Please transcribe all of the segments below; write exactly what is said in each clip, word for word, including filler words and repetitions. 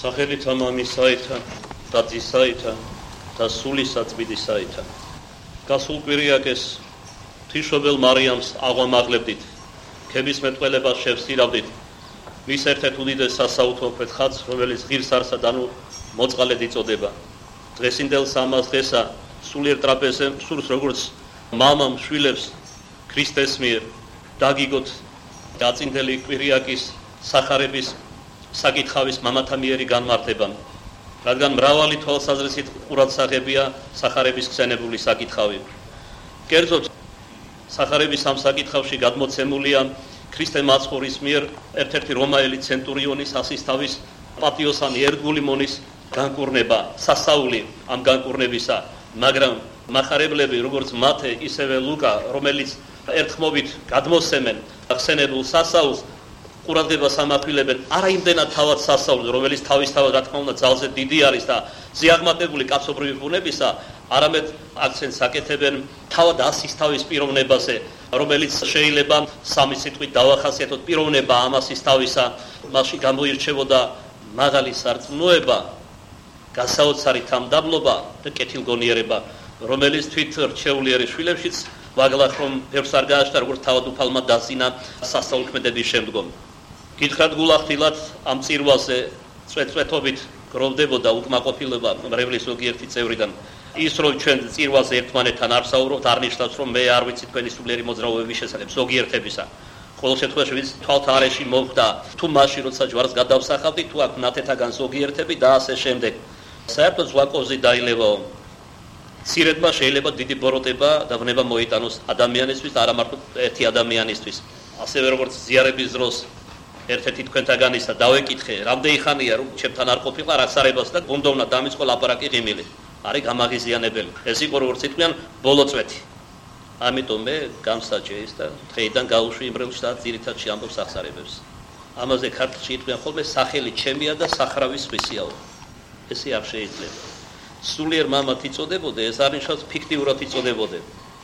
სახელით მამისაითა და ძისაითა და სულისა წმინდისაითა. გასულ კვირიაკეს თიშობელ მარიამს აღვამაღლებდით, ქებისმეტყველებას შევსწირავდით, მის ერთ-ერთ უდიდეს სასაუთმოქმედ ხატს, რომელიც ღირს არსად ანუ მოწყალედ იწოდება. დღესინდელს ამას დღესა სულიერ ტრაპეზზე სურს როგორც მამამ შვილებს ქრისტეს მიერ დაგიგოთ დაწინდელი კვირიაკის სახარების საკითხავის მამათა მიერი განმარტება, რადგან მრავალი თვალსაზრისით ყურადსაღებია სახარების ხსენებული საკითხავი. კერძოდ სახარების ამ საკითხავში გადმოცემულია ქრისტე მაცხოვრის მიერ ერთ-ერთი რომაელი ცენტურიონის ასისთავის პატიოსანი ერთგული მონის განკურნება, სასაული ამ განკურნებისა, მაგრამ მახარებლები როგორც მათე ისევე ლუკა, რომელიც ერთხმობით გადმოსცემენ ხსენებულ სასაულს, ყურადღებას ამახვილებენ არა იმდენად თავად სასაულს, რომელიც თავისთავად რა თქმა უნდა ძალზე დიდი არის და ზიაღმატებული კაცობრიობის ბუნებისა, არამედ აქცენტს აკეთებენ თავად ასისთავის პიროვნებაზე, რომელიც შეიძლება სამი სიტყვით დავახასიათოთ პიროვნება ამ ასისთავისა, მასში გამოირჩევოდა მაღალი სარწმუნოება, გასაოცარი თამდაბლობა და კეთილგონიერება, რომელიც თვით რჩეულიერი შვილებშიც ვაგლახ რომ ბევრს არ გააჩნდა როგორც თავად უფალმა დასინა სასწაულქმედების შემდგომ. გითხრათ გულახდილად ამ წირვაზე წვეთწვეთობით გროვდებოდა უკმაყოფილება მრევლის ზოგიერთი წევრიდან. ის რომ ჩვენ წირვაზე ერთმანეთთან არ ვსაუბრობთ, არ ნიშნავს რომ მე არ ვიცი თქვენი სულიერი მოძრაობების შესახებ ზოგიერთებისა. ყოველ შემთხვევაში ვინც თვალთარეში მოხვდა, თუ მაშინ როცა ჯვარს გადავსახავდი, თუ აქ ნათეთაგან ზოგიერთები და ასე შემდეგ. საერთოდ ზვაკოვზი დაილევაო. ცირედმა შეიძლება დიდი ბოროტება და ვნება მოიტანოს ადამიანისთვის, არა მარტო ერთი ადამიანისთვის. ასევე როგორც ზიარების დროს ერთ-ერთი თქვენთაგანისა დავეკითხე, რამდენი ხანია რომ ჩემთან არ ყოფილა რასარებას და გუნდოვნა დამიწყო ლაპარაკი ღიმილი. არის გამაღიზიანებელი. ეს იყო როგორც იტყვიან ბოლო წვეთი. ამიტომ მე გამსაჭე ის და დღეიდან გავუშვი იმრევლს და ძირითადში ამბობს აღსარებებს. ამაზე ქართლში იტყვიან ხოლმე სახელი ჩემია და სახრავი სხვისიაო. ესე არ შეიძლება. სულიერ მამად იწოდებოდე, ეს არ ნიშნავს ფიქტიურად იწოდებოდე.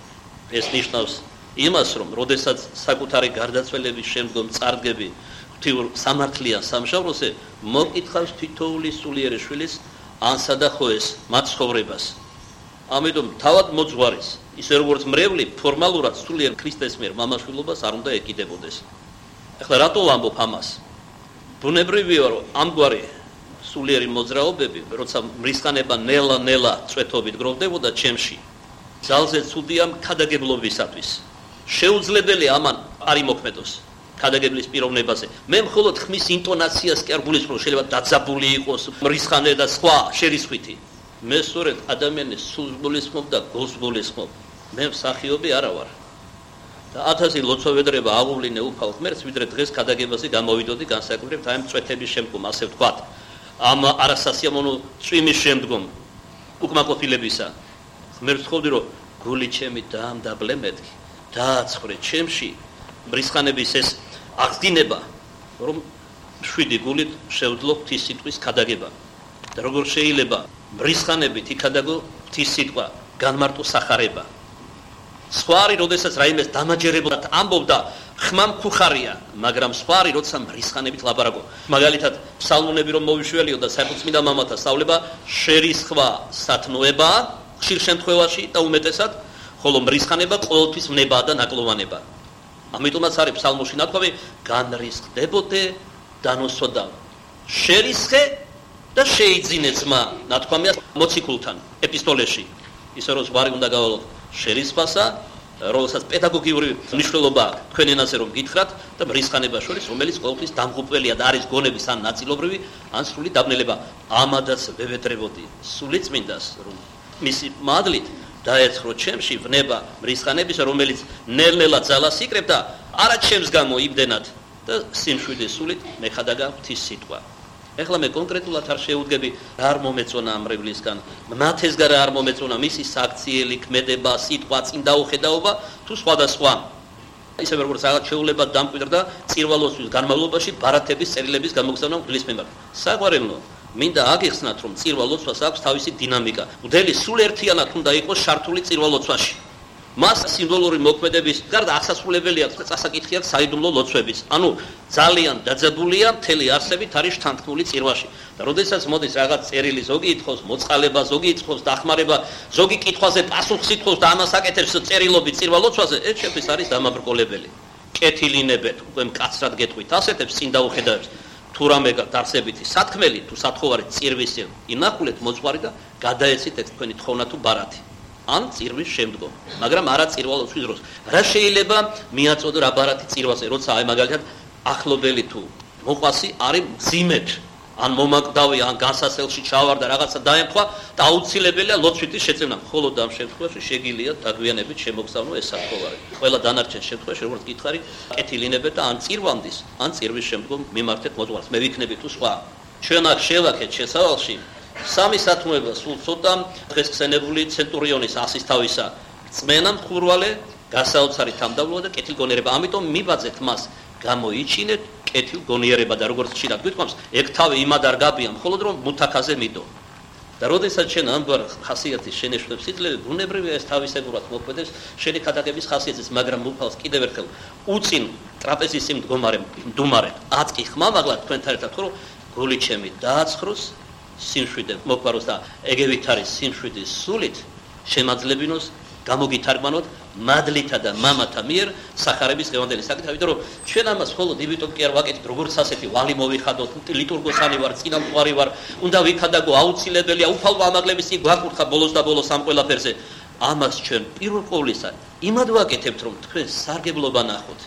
ეს ნიშნავს იმას, რომ როდესაც საკუთარი გარდაცვალების შემდგომ წარდგები ღვთიურ სამართლიან სამშაბლოზე, მოკითხავს თითოეული სულიერი შვილის ანსა და ხოეს მათ ცხოვრებას. ამიტომ თავად მოძღვარის, ისე როგორც მრევლი ფორმალურად სულიერ ქრისტეს მიერ მამაშვილობას არ უნდა ეკიდებოდეს. ეხლა რატო ვამბობ ამას? ბუნებრივია, რომ ამგვარი სულიერი მოძრაობები, როცა მრისხანება ნელა-ნელა წვეთობით გროვდებოდა ჩემში, ძალზე ცუდია ქადაგებლობისათვის. შეუძლებელია ამან არ იმოქმედოს ქადაგებლის პიროვნებაზე. მე მხოლოდ ხმის ინტონაციას კი არ გულისხმობ, შეიძლება დაძაბული იყოს მრისხანე და სხვა შერისხვითი. მე სწორედ ადამიანის სულს გულისხმობ და გულს გულისხმობ. მე მსახიობი არა ვარ. და ათასი ლოცვა-ვედრება აღუვლინე უფალ ღმერთს, ვიდრე დღეს ქადაგებაზე გამოვიდოდი განსაკუთრებით აი ამ წვეთების შემდგომ, ასე ვთქვათ. ამ არასასიამოვნო წვიმის შემდგომ უკმაყოფილებისა. ღმერთს ვთხოვდი, რომ გული ჩემი დაამდაბლე მეთქი, დააცხრე ჩემში მრისხანების ეს აღდგინება, რომ შვიდი გულით შევძლო ღვთის სიტყვის ქადაგება. და როგორ შეიძლება მრისხანებით იქადაგო ღვთის სიტყვა, განმარტო სახარება. სხვა არის, როდესაც რაიმეს დამაჯერებლად ამბობდა, ხმა მქუხარია, მაგრამ სხვა არის, როცა მრისხანებით ლაპარაკო. მაგალითად, ფსალმუნები რომ მოვიშველიო და საერთოდ წმინდა მამათა სწავლება შერისხვა სათნოება, ხშირ შემთხვევაში და უმეტესად, ხოლო მრისხანება ყოველთვის ვნებაა და ნაკლოვანება. ამიტომაც არის ფსალმოში ნათქვამი, განრისხდებოდე და ნოსოდა. შერისხე და შეიძინე ძმა, ნათქვამია მოციქულთან ეპისტოლეში. ისე რომ ზღვარი უნდა გავალოთ შერისხვასა, რომელსაც პედაგოგიური მნიშვნელობა თქვენ ენაზე რომ გითხრათ და მრისხანებას შორის, რომელიც ყოველთვის დამღუპველია და არის გონების ან ნაწილობრივი, ან სრული დაბნელება. ამადაც ვევედრებოდი სული წმინდას, რომ მისი მადლით დაეცხრო ჩემში ვნება მრისხანების, რომელიც ნელ-ნელა ძალას იკრებდა, არა ჩემს გამო იმდენად და სიმშვიდის სულით მეხადაგა ღვთის სიტყვა. ეხლა მე კონკრეტულად არ შეუდგები რა არ მომეწონა ამ მრევლისგან, მათესგან რა არ მომეწონა მისი საქციელი ქმედება, სიტყვა, წინ დაუხედაობა თუ სხვადასხვა. ისევე როგორც რაღაც შეულებად დამკვიდრდა წირვალოსთვის განმავლობაში ბარათების წერილების გამოგზავნა მღვდლის მიმართ. საგვარელო მინდა აგიხსნათ, რომ წირვალოცვას აქვს თავისი დინამიკა. მღვდელი სულ ერთიანად უნდა იყოს შართული წირვალოცვაში. მას სიმბოლური მოქმედების გარდა აღსასრულებელი აქვს და წასაკითხი აქვს საიდუმლო ლოცვების. ანუ ძალიან დაძაბულია მთელი არსებით არის შთანთქმული წირვაში. და როდესაც მოდის რაღაც წერილი ზოგი ითხოვს მოწყალება, ზოგი ითხოვს დახმარება, ზოგი კითხვაზე პასუხს ითხოვს და ამას აკეთებს წერილობით წირვა ლოცვაზე, ეს შეფის არის დამაბრკოლებელი. კეთილინებეთ, უკვე მკაცრად გეტყვით, ასეთებს წინ დაუხედავებს. თუ რამე დარსებითი სათქმელი, თუ სათხოვარი წირვის ინახულეთ მოძღვარი და გადაეცით ეს თქვენი თხოვნა თუ ბარათი. ან წირვის შემდგომ, მაგრამ არა წირვა ლოცვის დროს. რა შეიძლება მიაწოდო რა ბარათი წირვაზე, როცა აი მაგალითად ახლობელი თუ მოყვასი არის მძიმედ, ან მომაკვდავი, ან განსასელში ჩავარდა რაღაცა დაემთხვა და აუცილებელია ლოცვითი შეწევნა. ხოლო ამ შემთხვევაში შეგიძლია დაგვიანებით შემოგზავნო ეს სათხოვარი. ყველა დანარჩენ შემთხვევაში როგორც გითხარი, კეთილინებეთ და ან წირვამდის, ან წირვის შემდგომ მიმართეთ მოძღვარს. მე ვიქნები თუ სხვა. ჩვენ აქ შევაქეთ შესავალში სამი სათმოება სულ ცოტა დღეს ხსენებული ცენტურიონის ასის თავისა წმენა მხურვალე გასაოცარი თამდავლობა და კეთილგონიერება. ამიტომ მიბაძეთ მას გამოიჩინეთ კეთილგონიერება და როგორც ხშირად გვითხოვს, ეგ თავი იმად არ გაბია, მხოლოდ რომ მუთაქაზე მიდო. და როდესაც შენ ამგვარ ხასიათის შენეშლებს იძლევი, ბუნებრივია ეს თავისებურად მოქმედებს შენი ქადაგების ხასიათის, მაგრამ უფალს კიდევ ერთხელ უწინ ტრაპეზის იმ მდგომარე მდუმარეთ აწკი ხმამაღლა თქვენთან ერთად ხო გული ჩემი დააცხროს სიმშვიდე მოყვაროს და ეგევით არის სიმშვიდის სულით შემაძლებინოს გამოგითარგმანოთ მადლითა და მამათა მიერ სახარების დღევანდელი საკითხი, იმიტომ რომ ჩვენ ამას მხოლოდ იმიტომ კი არ ვაკეთებთ, როგორც ასეთი ვალი მოვიხადოთ, ლიტურგოსანი ვარ, წინამძღვარი ვარ, უნდა ვიქადაგო აუცილებელია უფალო ამაღლების წინ გვაკურთხა ბოლოს და ბოლოს ამ ყველაფერზე. ამას ჩვენ პირველ ყოვლისა იმად ვაკეთებთ, რომ თქვენ სარგებლობა ნახოთ.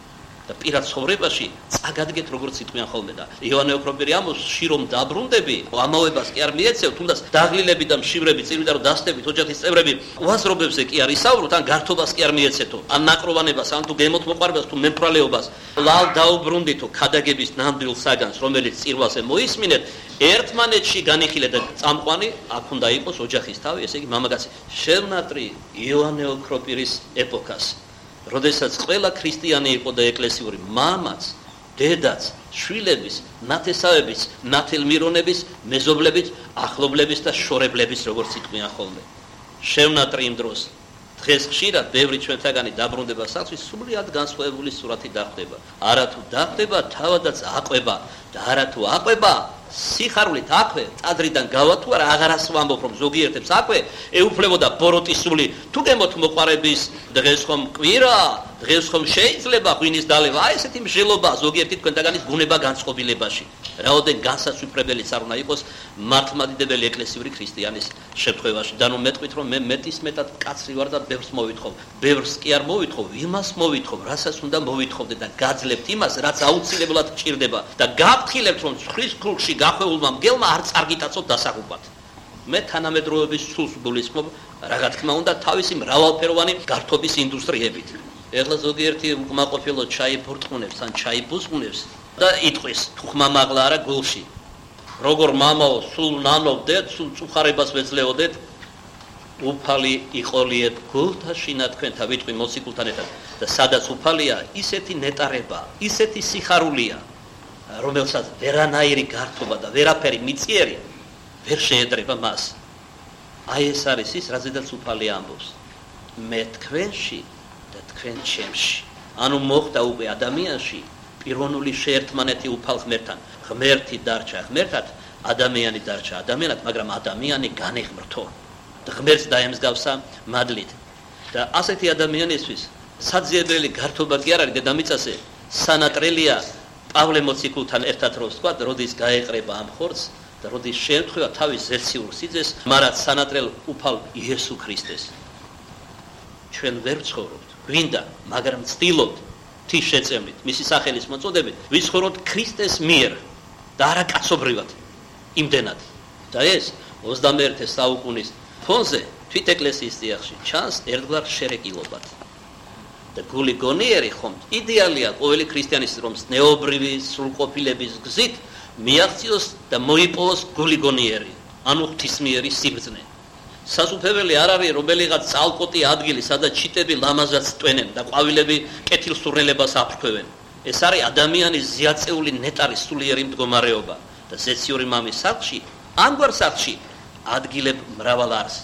და პირად ცხოვრებაში წაგადგეთ როგორც იტყვიან ხოლმე და იოანე ოქროპირი ამბობს შირომ დაბრუნდები ამავებას კი არ მიეცევ თუნდაც დაღლილები და მშივრები წირვიდა რომ დასტებით ოჯახის წევრები უაზრობებზე კი არ ისაუბროთ ან გართობას კი არ მიეცეთო ან ნაკროვანებას ან თუ გემოთ მოყვარებას თუ მემფრალეობას ლალ დაუბრუნდითო ქადაგების ნამდვილ საგანს რომელიც წირვაზე მოისმინეთ ერთმანეთში განიხილეთ და წამყვანი აქ უნდა იყოს ოჯახის თავი ესე იგი მამაკაცი შევნატრი იოანე ოქროპირის ეპოქას როდესაც ყველა ქრისტიანი იყო და ეკლესიური მამაც, დედაც, შვილების, ნათესავების, ნათელმირონების, მეზობლების, ახლობლების და შორებლების როგორც იტყვიან ხოლმე. შევნატრი იმ დროს დღეს ხშირად ბევრი ჩვენთაგანი დაბრუნდება სახლში სულიად განსხვავებული სურათი დახვდება. არა თუ დახვდება, თავადაც აყვება და არა თუ აყვება სიხარულით აქვე წადრიდან გავა თუ არა აღარას ვამბობ რომ ზოგიერთებს აქვე ეუფლებოდა ბოროტისული თუ გემოთ მოყარების დღეს ხომ კვირა დღეს ხომ შეიძლება ღვინის დალევა აი ესეთი მსჯელობა ზოგიერთი თქვენთაგანის ბუნება განწყობილებაში რაოდენ განსაცვიფრებელიც არ უნდა იყოს მართლმადიდებელი ეკლესიური ქრისტიანის შემთხვევაში და ნუ მეტყვით რომ მე მეტის მეტად კაცრი ვარ და ბევრს მოვითხოვ ბევრს კი არ მოვითხოვ იმას მოვითხოვ რასაც უნდა მოვითხოვდე და გაძლებთ იმას რაც აუცილებლად გჭირდება და გაფრთხილებთ რომ ხრის ქრუხში გახვეულმა მგელმა არ წარგიტაცოთ დასაღუპად. მე თანამედროვეობის სულს გულისხმობ, რა თქმა უნდა, თავისი მრავალფეროვანი გართობის ინდუსტრიებით. ეხლა ზოგიერთი უკმაყოფილო ჩაი ბურტყუნებს ან ჩაი ბუსყუნებს და იტყვის, თუ ხმამაღლა არა გულში. როგორ მამაო, სულ ნანობდეთ, სულ წუხარებას ვეძლეოდეთ, უფალი იყოლიეთ გულთა შინა თქვენთან ვიტყვი მოციქულთან ერთად და სადაც უფალია, ისეთი ნეტარება, ისეთი სიხარულია. რომელსაც ვერანაირი გართობა და ვერაფერი მიწიერი ვერ შეედრება მას. აი ეს არის ის, რაზედაც უფალი ამბობს. მე თქვენში და თქვენ ჩემში. ანუ მოხდა უკვე ადამიანში პიროვნული შეერთმანეთი უფალ ღმერთთან. ღმერთი დარჩა ღმერთად, ადამიანი დარჩა ადამიანად, მაგრამ ადამიანი განიღმრთო. და ღმერთს დაემსგავსა მადლით. და ასეთი ადამიანისთვის საძიებელი გართობა კი არ არის დედამიწაზე, სანატრელია პავლე მოციქულთან ერთად რო ვთქვა, როდის გაეყრება ამ ხორცს და როდის შეემთხვევა თავის ზეციურ სიძეს, მარად სანატრელ უფალ იესო ქრისტეს. ჩვენ ვერ ვცხოვრობთ, გვინდა, მაგრამ ვცდილობთ თის შეწევნით, მისი სახელის მოწოდებით, ვიცხოვროთ ქრისტეს მიერ და არა კაცობრივად, იმდენად. და ეს ოცდამეერთე საუკუნის ფონზე თვით ეკლესიის წიაღში ჩანს ერთგვარ შერეკილობად. და გული გონიერი ხომ იდეალია ყოველი ქრისტიანის რომ ზნეობრივი სრულყოფილების გზით მიაღწიოს და მოიპოვოს გული გონიერი ანუ ღვთისმიერი სიბრძნე სასუფეველი არ არის რომელიღაც წალკოტი ადგილი სადაც ჩიტები ლამაზად წვენენ და ყვავილები კეთილსურნელებას აფრქვევენ ეს არის ადამიანის ზიაწეული ნეტარის სულიერი მდგომარეობა და ზეციური მამის სახლში ამგვარ სახლში ადგილებ მრავალ არს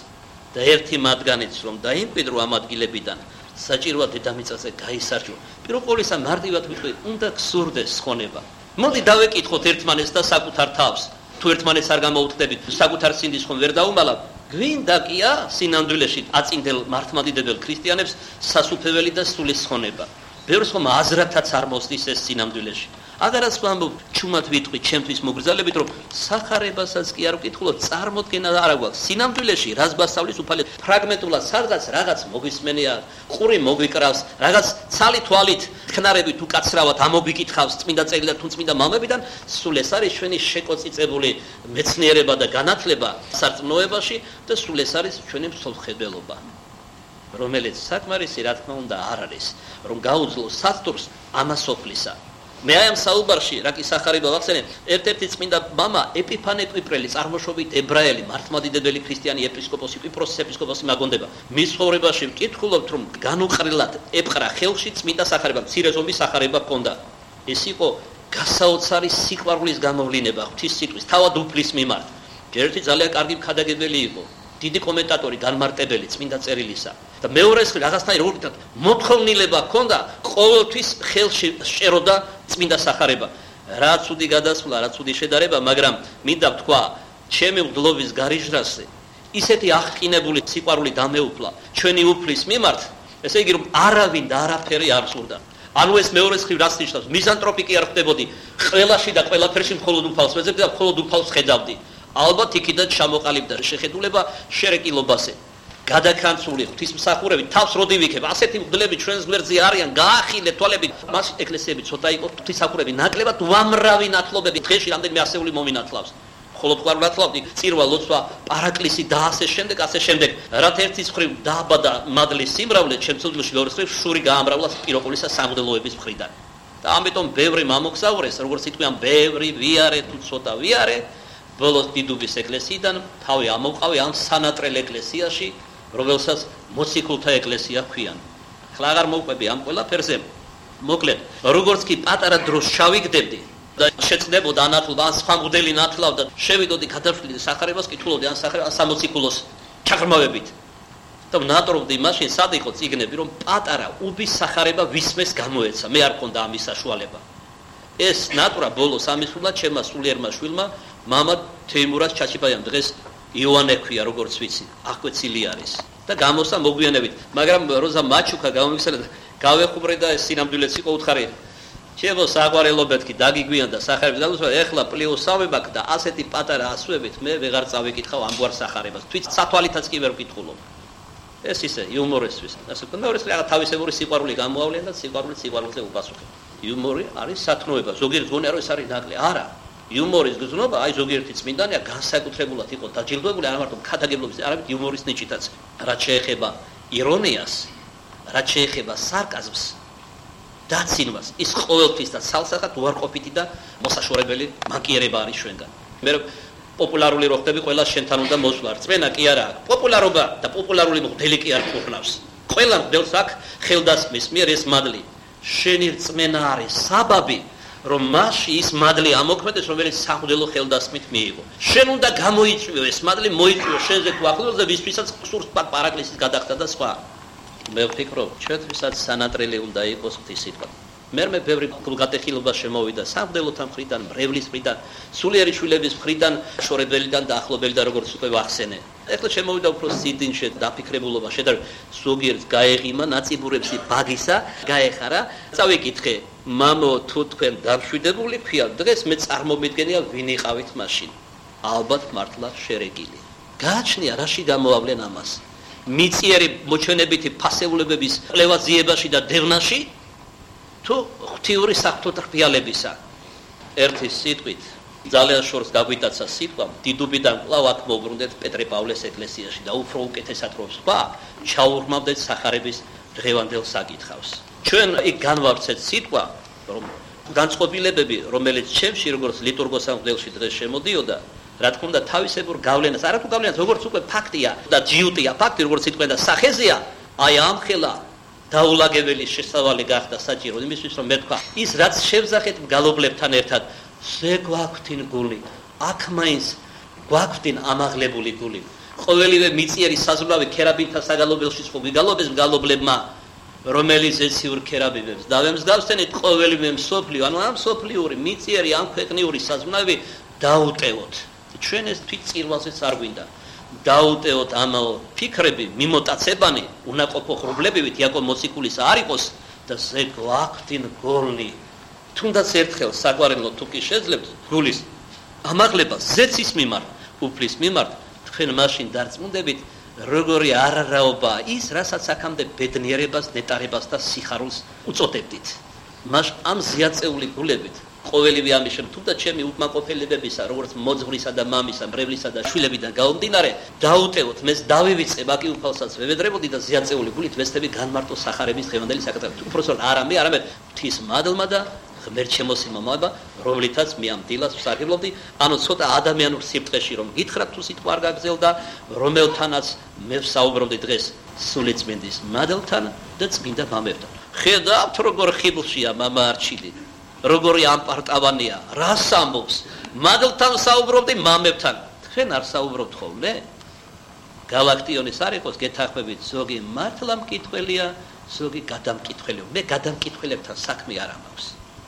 და ერთი მათგანიც რომ დაიმკვიდრო ამ ადგილებიდან საჭიროა დედამიწაზე გაისარჯო. პირველ ყოვლისა მარტივად ვიტყვი, უნდა გსურდეს ხონება. მოდი დავეკითხოთ ერთმანეთს და საკუთარ თავს. თუ ერთმანეთს არ გამოუხდებით, საკუთარ სინდის ხომ ვერ დაუმალავ? გვინდა კია სინამდვილეში აწინდელ მართლმადიდებელ ქრისტიანებს სასუფეველი და სულის ხონება. ბევრს ხომ აზრათაც არ მოსდის ეს სინამდვილეში. აგარაც ვამბობ, ჩუმად ვიტყვი ჩემთვის მოგრძალებით, რომ სახარებასაც კი არ ვკითხულობ, წარმოდგენა არ აქვს. სინამდვილეში რას გასავლის უფალე ფრაგმენტულად სადღაც რაღაც მოგვისმენია, ყური მოგვიკრავს, რაღაც ცალი თვალით თქნარებით უკაცრავად ამოგიკითხავს წმინდა წერილი და თუ წმინდა მამებიდან, სულ ეს არის ჩვენი შეკოწიწებული მეცნიერება და განათლება სარწმუნოებაში და სულ ეს არის ჩვენი მსოფლმხედველობა. რომელიც საკმარისი რა თქმა უნდა არ არის, რომ გაუძლოს სასტურს ამასოფლისა. მე აი ამ საუბარში რა კი სახარება ვახსენე, ერთ-ერთი წმინდა მამა ეპიფანე კვიპრელი, წარმოშობით ებრაელი, მართლმადიდებელი ქრისტიანი ეპისკოპოსი, კვიპროსის ეპისკოპოსი მაგონდება. მის ცხოვრებაში ვკითხულობთ, რომ განუყრილად ეპყრა ხელში წმინდა სახარება, მცირე ზომის სახარება ჰქონდა. ეს იყო გასაოცარი სიყვარულის გამოვლენა ღვთის სიტყვის, თავად უფლის მიმართ. ერთი ძალიან კარგი მქადაგებელი იყო. დიდი კომენტატორი, განმარტებელი წმინდა წერილისა. და მეორეს რაღაცნაირ ორიტად მოთხოვნილება ჰქონდა, ყოველთვის ხელში შეეროდა წმინდა სახარება. რა ცუდი გადასვლა, რა ცუდი შედარება, მაგრამ მინდა ვთქვა, ჩემი მგლობის გარიჟრაზე ისეთი აღყინებული სიყვარული დამეუფლა ჩვენი უფლის მიმართ, ესე იგი რომ არავინ და არაფერი არ სურდა. ანუ ეს მეორეს ხრივ რას ნიშნავს? მიზანტროპი კი არ ხდებოდი. ყველაში და ყველაფერში მხოლოდ უფალს ვეძებდი და მხოლოდ უფალს ხედავდი. ალბათ იქიდან ჩამოყალიბდა შეხედულება შერეკილობაზე. გადაკანცული ღვთისმსახურები თავს როდი ვიქებ, ასეთი მგლები ჩვენს გვერდზე არიან, გაახილეთ თვალები, მას ეკლესიები ცოტა იყო, ღვთისმსახურები ნაკლებად უამრავი ნათლობები დღეში რამდენიმე ასეული მომინათლავს. ხოლო თქვენ ნათლავდი წირვა, ლოცვა, პარაკლისი და ასე შემდეგ, ასე შემდეგ. რაც ერთის მხრივ დააბადა მადლის სიმრავლე, ჩემს უძლოში მეორე მხრივ შური გაამრავლა პიროყოლისა სამღვდელოების მხრიდან. და ამიტომ ბევრი მამოგზაურეს, როგორც იტყვიან, ბევრი ვიარე თუ ცოტა ვიარე, ბოლოს დიდუბის ეკლესიიდან თავი ამოვყავი ამ სანატრელ ეკლესიაში, რომელსაც მოციქულთა ეკლესია ჰქვიან. ხლა აღარ მოვყვები ამ ყველაფერზე. მოკლედ, როგორც კი პატარა დროს ჩავიგდებდი და შეწყდებოდა ანათლობა, ან სხვა მღვდელი ნათლავდა, შევიდოდი გადავშლილი სახარებას, კითხულობდი ან სახარებას სამოციქულოს ჩაღრმავებით. და ვნატრობდი მაშინ სად იყო წიგნები, რომ პატარა უბის სახარება ვისმეს გამოეცა. მე არ მქონდა ამის საშუალება. ეს ნატრა ბოლოს ამისულა ჩემმა სულიერმა შვილმა, მამა თეიმურას ჩაჩიბაიამ, დღეს იოანე ქვია, როგორც ვიცი, აღკვეცილი არის. და გამოსა მოგვიანებით, მაგრამ როზა მაჩუკა გამომიხსენა და გავეხუბრე და ეს სინამდვილეც იყო უთხარი. ჩემო საყვარელობეთ კი დაგიგვიან და სახარების გამოსვა, ეხლა პლიუსავე მაქვს და ასეთი პატარა ასვებით მე ვეღარ წავიკითხავ ამგვარ სახარებას. თვით სათვალითაც კი ვერ ვკითხულობ. ეს ისე იუმორისთვის. ასე კონდაურეს რა თავისებური სიყვარული გამოავლენ და სიყვარული სიყვარულზე უპასუხებ. იუმორი არის სათნოება. ზოგიერთ გონია რომ ეს არის ნაკლი. არა. იუმორის გზნობა, აი ზოგიერთი წმინდანია განსაკუთრებულად იყო დაჯილდოებული არა მარტო ქადაგებლობის, არამედ იუმორის ნიჭითაც. რაც შეეხება ირონიას, რაც შეეხება სარკაზმს, დაცინვას, ის ყოველთვის და სალსახად უარყოფითი და მოსაშორებელი მანკიერება არის ჩვენგან. მე პოპულარული რო ხდები, ყველა შენთან უნდა მოსვლა. რწმენა კი არა, პოპულარობა და პოპულარული მღვდელი კი არ ხურნავს. ყველა მღვდელს აქვს ხელდასხმის მიერ ეს მადლი. შენი რწმენა არის საბაბი, რომ მასში ის მადლი ამოქმედეს, რომელიც სამღვდელო ხელდასხმით მიიღო. შენ უნდა გამოიწვიო ეს მადლი, მოიწვიო შენზე თუ ახლოს და ვისთვისაც სურს პარაკლისის გადახდა და სხვა. მე ვფიქრობ, ჩვენთვისაც სანატრელი უნდა იყოს ღვთის სიტყვა. მერმე ბევრი გულგატეხილობა შემოვიდა სამღვდელოთა მხრიდან, მრევლის მხრიდან, სულიერი შვილების მხრიდან, შორებელიდან და ახლობელიდან, როგორც უკვე ვახსენე. ეხლა შემოვიდა უფრო სიდინშე დაფიქრებულობა, შედარ ზოგიერთ გაეღიმა ნაწიბურებში ბაგისა, გაეხარა. წავიკითხე, მამო, თუ თქვენ დამშვიდებული ქვია, დღეს მე წარმომიდგენია ვინ იყავით მაშინ. ალბათ მართლა შერეგილი. გააჩნია რაში გამოავლენ ამას. მიწიერი მოჩვენებითი ფასეულებების ყლევაზიებაში და დევნაში თუ ღვთიური საღვთო რფიალებისა. ერთი სიტყვით ძალიან შორს გაგვიტაცა სიტყვა, დიდუბიდან კვლავ აქ მოვბრუნდეთ პეტრე-პავლეს ეკლესიაში და უფრო უკეთესად რო სხვა, ჩაურმავდეთ სახარების დღევანდელ საკითხავს. ჩვენ იქ განვავრცეთ სიტყვა, რომ განწყობილებები, რომელიც ჩემში როგორც ლიტურგოსამღვდელში დღეს შემოდიოდა, რა თქმა უნდა თავისებურ გავლენას, არა თუ გავლენას, როგორც უკვე ფაქტია და ჯიუტია, ფაქტი როგორც იტყვენ და სახეზეა, აი ამხელა დაულაგებელი შესავალი გახდა საჭირო იმისთვის რომ მე თქვა ის რაც შევზახეთ მგალობლებთან ერთად ზე გვაქვთინ გული აქ მაინც გვაქვთინ ამაღლებული გული ყოველივე მიწიერი საზრდოები ქერაბინთა საგალობელში ხო გიგალობეს მგალობლებმა რომელიც ეციურ ქერაბინებს დავემსგავსენით ყოველივე მსოფლიო ანუ ამ მსოფლიური მიწიერი ამ ქვეყნიური საზრდოები დაუტევოთ ჩვენ ეს თვით წირვალზეც არ გვინდა დაუტევოთ ამ ფიქრები მიმოტაცებანი უნაყოფო ხრობლებივით იაკობ მოციქულის არ იყოს და ზე გვაქვთ გოლი თუნდაც ერთხელ საგვარელო თუ კი შეძლებთ გულის ამაღლება ზეცის მიმართ უფლის მიმართ თქვენ მაშინ დარწმუნდებით როგორი არარაობა ის რასაც აქამდე ბედნიერებას ნეტარებას და სიხარულს უწოდებდით მას ამ ზიაწეული გულებით ყოველივე ამის შემ თუნდაც ჩემი უკმაყოფილებებისა როგორც მოძღვრისა და მამისა მრევლისა და შვილებიდან გაუმდინარე დაუტევოთ მეს დავივიწყებ აკი უფალსაც ვევედრებოდი და ზიაწეული გულით ვესწრები განმარტო სახარების დღევანდელი საკითხები უпроსტ არამე არამე ღვთის მადლმა და ღმერთ შემოსიმამაება რომლითაც მე ამ დილას ვსარგებლობდი ანუ ცოტა ადამიანურ სიფტყეში რომ გითხრათ თუ სიტყვა არ გაგზელდა რომელთანაც მე ვსაუბრობდი დღეს სულიწმინდის მადლთან და წმინდა მამებთან ხედავთ როგორ ხიბლშია მამა არჩილი როგორი ამპარტავანია რას ამბობს მადლთან საუბრობდი მამებთან თქვენ არ საუბრობთ ხოლმე გალაქტიონის არ იყოს გეთახმებით ზოგი მართლა მკითხველია ზოგი გადამკითხველია მე გადამკითხველებთან საქმე არ ამაქვს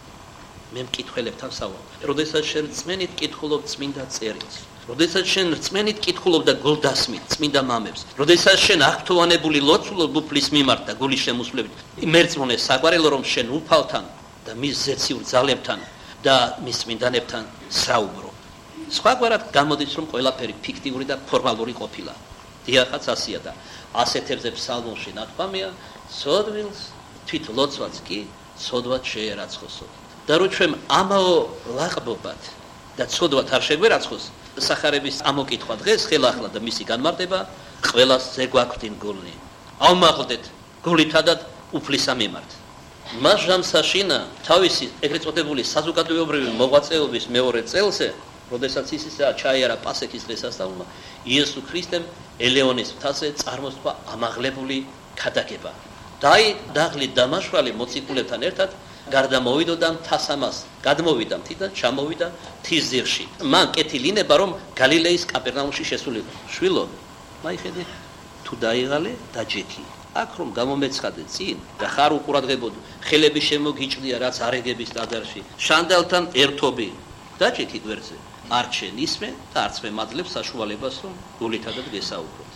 მე მკითხველებთან საუბრობ როდესაც შენ რწმენით კითხულობ წმინდა წერილს როდესაც შენ რწმენით კითხულობ და გულდასმით წმინდა მამებს როდესაც შენ აღთოვანებული ლოცულობ უფლის მიმართ და გულის შემოსვლებით მერწმუნე საგვარელო რომ შენ უფალთან და მის ზეციურ ძალებთან და მის წმინდანებთან საუბრო სხვაგვარად გამოდის რომ ყველაფერი ფიქტიური და ფორმალური ყოფილა დიახაც ასია და ასეთებზე ფსალმონში ნათქვამია სოდვილს თვით ლოცვაც კი სოდვად შეერაცხოსო და რო ჩვენ ამაო ლაყბობად და ცოდვად არ შეგვერაცხოს სახარების ამოკითხვა დღეს ხელახლა და მისი განმარტება ყველას ზე გვაქვთ გულნი ავმაღლდეთ გულითადად უფლისა მიმართ მას ჟამსაშინა თავისი ეგრეთ წოდებული საზოგადოებრივი მოღვაწეობის მეორე წელზე როდესაც ის ისა ჩაიარა პასექის დღესასწაულმა იესო ქრისტემ ელეონის მთაზე წარმოსთქვა ამაღლებული ქადაგება დაი დაღლი დამაშვალი მოციქულებთან ერთად გარდა მოვიდო და მთასამას გადმოვიდა მთიდან ჩამოვიდა თიზირში მან კეთილინება რომ გალილეის კაპერნაუმში შესულიყო შვილო მაიხედე თუ დაიღალე დაჯექი აქ რომ გამომეცხადე წინ და ხარ უყურადღებოდი ხელები შემოგიჭდია რაც არეგების ტაძარში შანდალთან ერთობი დაჯექი გვერდზე არ ჩენ ისმე და არც მე მაძლევს საშუალებას რომ გულითადად გესაუბროთ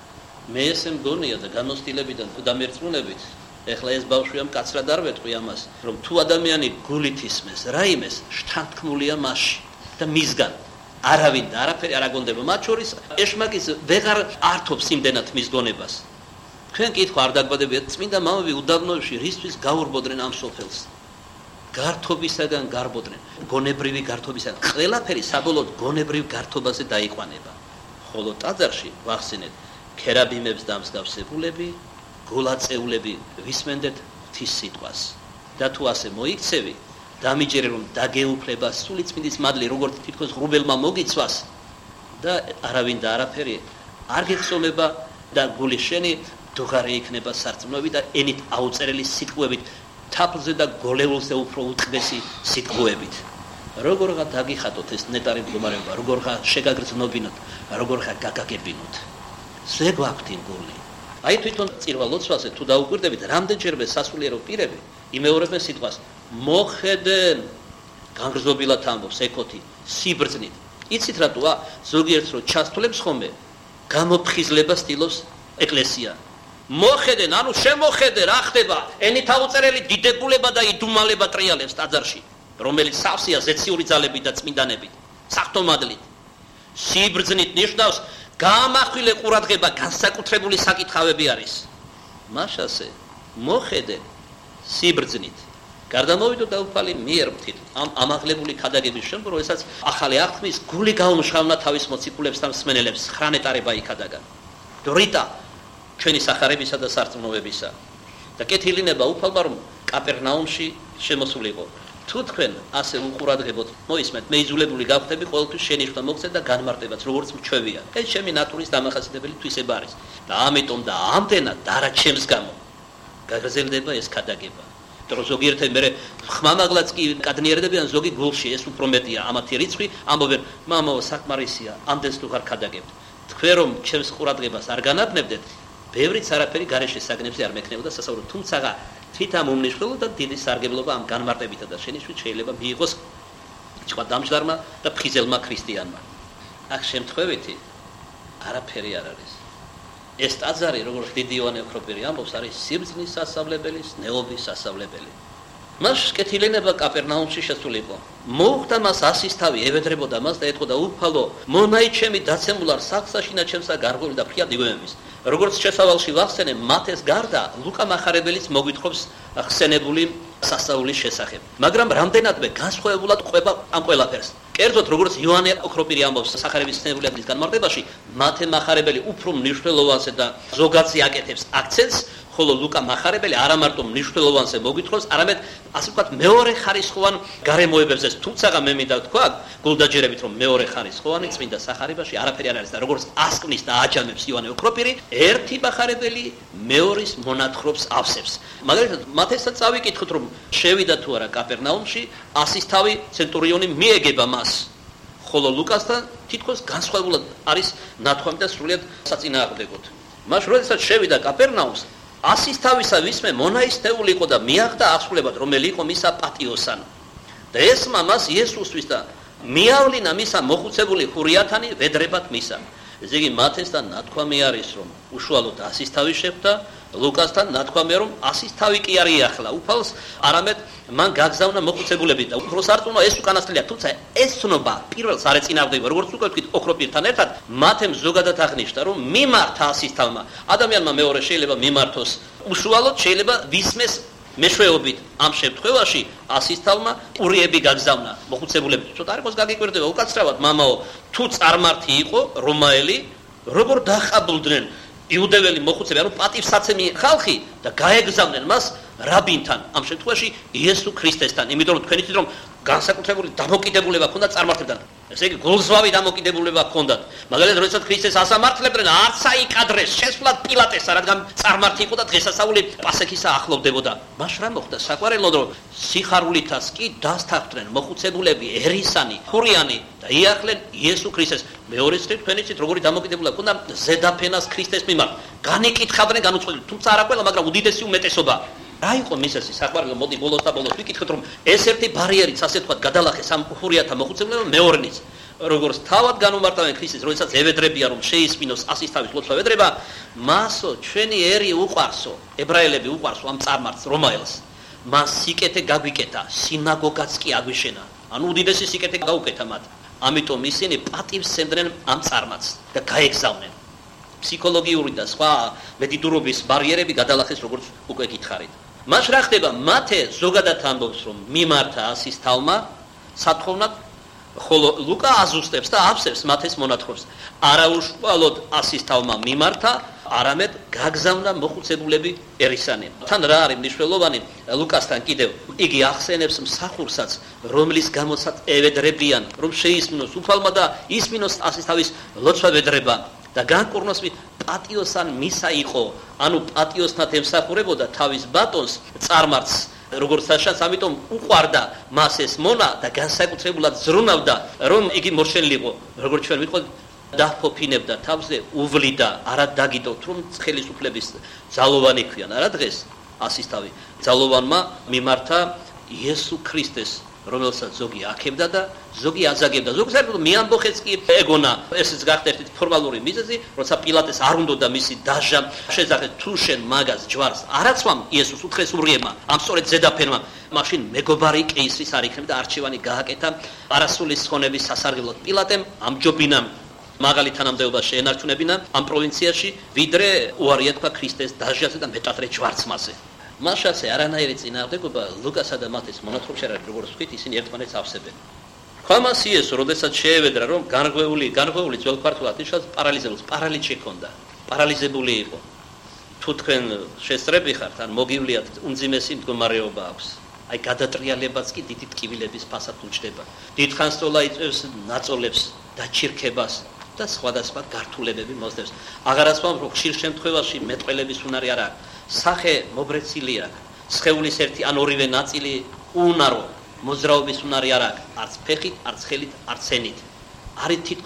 მე ესე მგონია და განოსტილებიდან თუ დამერწმუნებით ეხლა ეს ბავშვია მკაცრად არ ვეტყვი ამას რომ თუ ადამიანი გულით ისმეს რაიმეს შთანთქმულია მასში და მისგან არავინ და არაფერი არ აგონდება მათ შორის ეშმაკის ვეღარ ართობს იმდენად მის გონებას თქვენ კითხვა არ დაგბადებიათ წმინდა მამები უდაბნოებში რისთვის გაურბოდნენ ამ სოფელს გართობისაგან გარბოდნენ გონებრივი გართობისაგან ყველაფერი საბოლოოდ გონებრივ გართობაზე დაიყვანება ხოლო ტაძარში ვახსენეთ ქერაბინებს დამსგავსებულები გულაწეულები ვისმენდეთ ღვთის სიტყვას და თუ ასე მოიქცევი დამიჯერე რომ დაგეუფლება სულიწმინდის მადლი როგორც თითქოს ღრუბელმა მოგიცვას და არავინ და არაფერი არ გეხსოვნება და გული შენი დუღარე იქნება სარწმუნოები და ენით აუწერელი სიტყვებით თაფლზე და გოლეულზე უფრო უტყდესი სიტყვებით როგორღა დაგიხატოთ ეს ნეტარი მდგომარეობა როგორღა შეგაგრძნობინოთ როგორღა გაგაგებინოთ ზე გვაქვთ გული აი თვითონ წირვა ლოცვაზე თუ დაუკვირდებით რამდენჯერმე სასულიერო პირები იმეორებენ სიტყვას მოხედენ განგრძობილად ამბობს ეკოთი სიბრძნით იცით რატოა ზოგიერთს რო ჩასთვლებს ხოლმე გამოფხიზლება სტილოს ეკლესია მოხედენ ანუ შემოხედე რა ხდება ენით აუწერელი დიდებულება და იდუმალება ტრიალებს ტაძარში რომელიც სავსეა ზეციური ძალებით და წმინდანებით საფრთხომადლით სიბრძნით ნიშნავს გამახვილე ყურადღება განსაკუთრებული საკითხავები არის მაშასე მოხედე სიბრძნით გარდამოვიდო და უფალი მიერმთით ამ ამაღლებული ქადაგების შემდგომ როდესაც ახალი აღთმის გული გაუმშავნა თავის მოციქულებსთან მსმენელებს ხრანეტარება იქადაგან დრიტა ჩვენი სახარებისა და სარწმუნოებისა და კეთილინება უფალმა რომ კაპერნაუმში შემოსულიყო თუ თქვენ ასე უყურადღებოთ მოისმენთ მე იზოლებული გავხდები ყოველთვის შენიშვნა მოგცეთ და განმარტებაც როგორც მჩვევია ეს ჩემი ნატურის დამახასიათებელი თვისება არის და ამიტომ და ამდენად და არა ჩემს გამო გაგრძელდება ეს ქადაგება რომ ზოგიერთი მე ხმამაღლაც კი კადნიერდებიან ზოგი გულში ეს უფრო მეტია ამათი რიცხვი ამბობენ მამაო საკმარისია ამდენს თუ ხარ ქადაგებთ თქვენ რომ ჩემს ყურადღებას არ განაგნებდეთ, ბევრიც არაფერი გარეშე საგნებზე არ მექნებოდა სასაუბრო, თუმცა თვით ამ უმნიშვნელო და დიდი სარგებლობა ამ განმარტებითა და შენიშვნით შეიძლება მიიღოს სხვა დამჯდარმა და ფხიზელმა ქრისტიანმა. აქ შემთხვევითი არაფერი არ არის. ეს ტაძარი, როგორც დიდი იოანე ოქროპირი ამბობს, არის სიბრძნის სასწავლებელი, ნეობის სასწავლებელი. მას კეთილენება კაპერნაუმში შესულიყო. მოუხდა მას ასის თავი, ევედრებოდა მას და ეთყოდა უფალო, მონაი ჩემი დაცემულარ საქსაშინა ჩემსა გარღვევი და ფრიად იგივემის. როგორც შესავალში ვახსენე, მათეს გარდა ლუკა მახარებელიც მოგვითხრობს ხსენებული სასწაულის შესახებ. მაგრამ რამდენადმე განსხვავებულად ყვება ამ ყველაფერს. კერძოდ როგორც იოანე ოქროპირი ამბობს სახარების ხსენებულებლის განმარტებაში, მათე მახარებელი უფრო მნიშვნელოვანს და ზოგადზე აკეთებს აქცენტს, ხოლო ლუკა მახარებელი არა მარტო მნიშვნელოვანზე მოგვითხრობს, არამედ ასე ვთქვათ მეორე ხარისხოვან გარემოებებზეც. თუმცა მე მინდა ვთქვა გულდაჯერებით, რომ მეორე ხარისხოვანი წმინდა სახარებაში არაფერი არ არის და როგორც ასკნის და აჯამებს იოანე ოქროპირი, ერთი მახარებელი მეორის მონათხრობს ავსებს. მაგალითად, მათესაც წავიკითხოთ, რომ შევიდა თუ არა კაპერნაუმში, ასის თავი ცენტურიონი მიეგება მას. ხოლო ლუკასთან თითქოს განსხვავებულად არის ნათქვამი და სრულიად საწინააღმდეგოდ. მას როდესაც შევიდა კაპერნაუმს, ასის თავისა ვისმე მონაისთეული იყო და მიახდა აღსრულებად, რომელი იყო მისა პატიოსანი. და ესმა მას იესოსთვის და მიავლინა მისა მოხუცებული ხურიათანი ვედრებად მისა. ესე იგი მათესთან ნათქვამი არის, რომ უშუალოდ ასის თავი შეხვდა, ლუკასთან ნათქვამია, რომ ასის თავი კი არ იახლა უფალს, არამედ მან გაგზავნა მოხუცებულები და უფრო სარწმუნო ეს უკანასკნელია, თუმცა ეს ცნობა პირველს არ ეწინააღმდება, როგორც უკვე ვთქვით ოქროპირთან ერთად, მათემ ზოგადად აღნიშნა, რომ მიმართა ასის თავმა. ადამიანმა მეორე შეიძლება მიმართოს უშუალოდ, შეიძლება ვისმეს მეშვეობით. ამ შემთხვევაში ასის თავმა ყურიები გაგზავნა მოხუცებულები. ცოტა არ იყოს გაგიკვირდება უკაცრავად მამაო, თუ წარმართი იყო რომაელი, როგორ დახაბულდნენ იუდეველი მოხუცები, ანუ პატივსაცემი ხალხი და გაეგზავნენ მას რაბინთან, ამ შემთხვევაში იესო ქრისტესთან, იმიტომ რომ თქვენ იცით რომ განსაკუთრებული დამოკიდებულება ჰქონდა წარმართებთან. ესე იგი გულზვავი დამოკიდებულება ჰქონდათ. მაგალითად, როდესაც ქრისტეს ასამართლებდნენ, არც აიკადრეს შესვლად პილატესა, რადგან წარმართი იყო და დღესასწაული პასექისა ახლოვდებოდა. მას რა მოხდა? საყვარელოდ რომ სიხარულითაც კი დასთანხმდნენ მოხუცებულები, ერისანი, ხურიანი და იახლენ იესო ქრისტეს. მეორე წრით თქვენ იცით როგორი დამოკიდებულება ჰქონდა ზედაფენას ქრისტეს მიმართ. განიკითხავდნენ, განუწყვეტდნენ, თუმცა არა ყველა, მაგრამ უდიდესი უმეტესობა. რა იყო მისესი საყვარელო? მოდი ბოლოს და ბოლოს ვიკითხოთ, რომ ეს ერთი ბარიერიც ასე თქვა გადალახეს ამ ხურიათა მოხუცებულებამ, მეორნიც როგორც თავად განუმარტავენ ქრისტეს, როდესაც ევედრებია რომ შეისმინოს ასის თავის ლოცვა ევედრება, მასო ჩვენი ერი უყვარსო, ებრაელები უყვარსო ამ წარმართს რომაელს. მას სიკეთე გაგვიკეთა, სინაგოგაც კი აგვიშენა. ანუ უდიდესი სიკეთე გაუკეთა მათ. ამიტომ ისინი პატივს სცემდნენ ამ წარმართს და გაეგზავნენ. ფსიქოლოგიური და სხვა მედიტურობის ბარიერები გადალახეს, როგორც უკვე გითხარით. მას რა ხდება? მათე ზოგადად ამბობს, რომ მიმართა ასის თავმა სათხოვნად, ხოლო ლუკა აზუსტებს და აფსებს მათეს მონათხრობს. არა უშუალოდ ასის თავმა მიმართა, არამედ გაგზავნა მოხუცებულები ერისანი. თან რა არის მნიშვნელოვანი ლუკასთან კიდევ? იგი ახსენებს მსახურსაც, რომლის გამოსაც ევედრებიან, რომ შეისმინოს უფალმა და ისმინოს ასის თავის ლოცვა ვედრება. და განკურნოს პატიოსან მისა იყო, ანუ პატიოსნად ემსახურებოდა თავის ბატონს წარმართს, როგორც საშას, ამიტომ უყვარდა მას ეს მონა და განსაკუთრებულად ზრუნავდა, რომ იგი მორჩენილიყო, როგორც ჩვენ ვიტყოდ, დაფოფინებდა თავზე, უვლიდა, არა დაგიდოთ, რომ ხელისუფლების ძალოვანი ქვიან, არა დღეს ასის თავი. ძალოვანმა მიმართა იესო ქრისტეს, რომელსაც ზოგი აქებდა და ზოგი აზაგებდა. ზოგი საერთოდ მიამბოხეც კი ეგონა, ესეც გახდა ერთი ფორმალური მიზეზი, როცა პილატეს არ უნდოდა მისი დაჟა შეძახეთ, თუ შენ მაგას ჯვარს არაცვამ იესოს უთხრეს ურიებმა, ამ სწორედ ზედაფენმა, მაშინ მეგობარი კეისრის არ იქნება და არჩევანი გააკეთა არასრული სხონების სასარგებლოდ. პილატემ ამჯობინამ მაღალი თანამდებობა შეენარჩუნებინა ამ პროვინციაში, ვიდრე უარია თქვა ქრისტეს დაჟაზე და მეტადრე ჯვარცმაზე. მასშასე არანაირი წინააღმდეგობა ლუკასა და მათეს მონათხრობში არ არის, როგორც ვთქვით, ისინი ერთმანეთს ავსებენ. ქვამას იესო, როდესაც შეევედრა, რომ განღვეული, განღვეული ძველ ქართულად ნიშნავს პარალიზებულს, პარალიჩი ჰქონდა, პარალიზებული იყო. თუ თქვენ შესწრები ხართ, ან მოგივლიათ, უმძიმესი მდგომარეობა აქვს. აი გადატრიალებაც კი დიდი ტკივილების ფასად უჩნდება. დიდხანს თოლა იწევს ნაწოლებს და ჩირქებას და სხვადასხვა გართულებები მოსდევს. აღარასვამ რომ ხშირ შემთხვევაში მეტყველების უნარი არ აქვს. სახე მობრეცილია, სხეულის ერთი ან ორივე ნაწილი უნარო, მოძრაობის უნარი არ აქვს, არც ფეხით, არც ხელით, არც ენით. არის თითქოს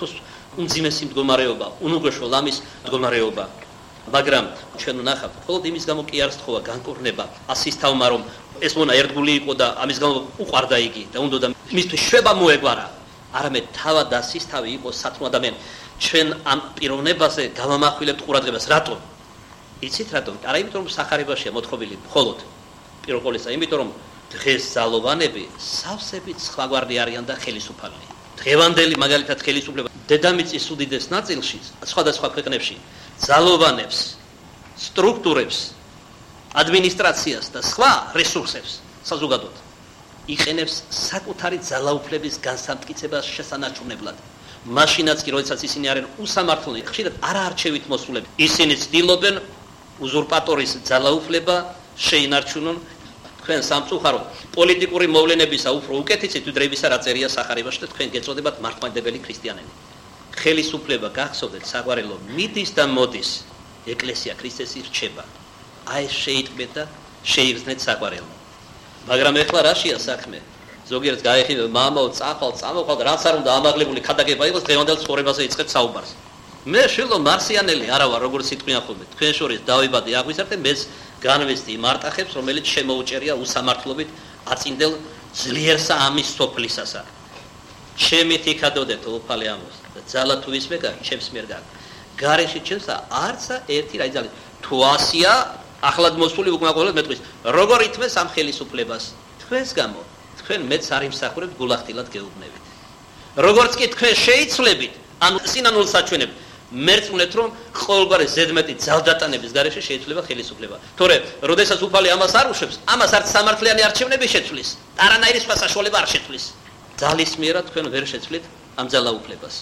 უმძიმესი მდგომარეობა, უნუგოშო ლამის მდგომარეობა. მაგრამ ჩვენ ვნახავთ, მხოლოდ იმის გამო კი არ სწხოვა განკურნება ასისთავმა, რომ ეს მონა ერთგული იყო და ამის გამო უყვარდა იგი და უნდა და მისთვის შვება მოეგვარა. არამედ თავად ასისთავი იყო სათნო ადამიანი. ჩვენ ამ პიროვნებაზე გავამახვილებთ ყურადღებას. რატომ? იცით რატომ? არა იმიტომ რომ სახარებაშია მოთხოვილი მხოლოდ პირველ ყოვლისა, იმიტომ რომ დღეს ძალოვანები სავსებით სხვაგვარდი არიან და ხელისუფალი. დღევანდელი მაგალითად ხელისუფლება დედამიწის უდიდეს ნაწილში, სხვადასხვა ქვეყნებში ძალოვანებს, სტრუქტურებს, ადმინისტრაციას და სხვა რესურსებს საზოგადოდ იყენებს საკუთარი ძალაუფლების განსამტკიცებას შესანარჩუნებლად. მაშინაც კი, როდესაც ისინი არიან უსამართლონი, ხშირად არაარჩევით მოსულები, ისინი ცდილობენ უზურპატორის ძალაუფლება შეინარჩუნონ თქვენ სამწუხაროდ პოლიტიკური მოვლენებისა უფრო უკეთესით ვიდრე ისა რა წერია სახარებაში და თქვენ გეწოდებათ მართლმადიდებელი ქრისტიანები. ხელისუფლება გახსოვდეთ საგვარელო მიდის და მოდის ეკლესია ქრისტესი რჩება. აი ეს შეიტყვეთ და შეიგრძნეთ საგვარელო. მაგრამ ეხლა რაშია საქმე? ზოგიერთს გაეხიდა მამაო წახვალ წამოყვალ რაც არ უნდა ამაღლებული ქადაგება იყოს დღევანდელ ცხოვრებაზე იწყებ საუბარს. მე შვილო მარსიანელი არა ვარ როგორც იტყვიან ხოლმე. თქვენ შორის დავიბადე აღვიზარდე მეც განვესდი იმ არტახებს რომელიც შემოუჭერია უსამართლობით აწინდელ ძლიერსა ამის სოფლისასა. შემით იქადოდეთ უფალე ამოს და ძალა თუ ისმე გაგი ჩემს მიერ გაგი. გარეში ჩემსა არცა ერთი რაი ძალა თუ ასია ახლად მოსული უკმაყოფილებლად მეტყვის. როგორ ითმეს ამ ხელისუფლებას? თქვენს გამო თქვენ მეც არ იმსახურებთ გულახდილად გეუბნებით. როგორც კი თქვენ შეიცვლებით ან სინანულს აჩვენებთ მერწმუნეთ რომ ყოველგვარი ზედმეტი ძალდატანების გარეშე შეიძლება ხელისუფლება. თორე როდესაც უფალი ამას არ უშვებს, ამას არც სამართლიანი არჩევნები შეცვლის, არანაირი სხვა საშუალება არ შეცვლის. ძალის მიერად თქვენ ვერ შეცვლით ამ ძალაუფლებას.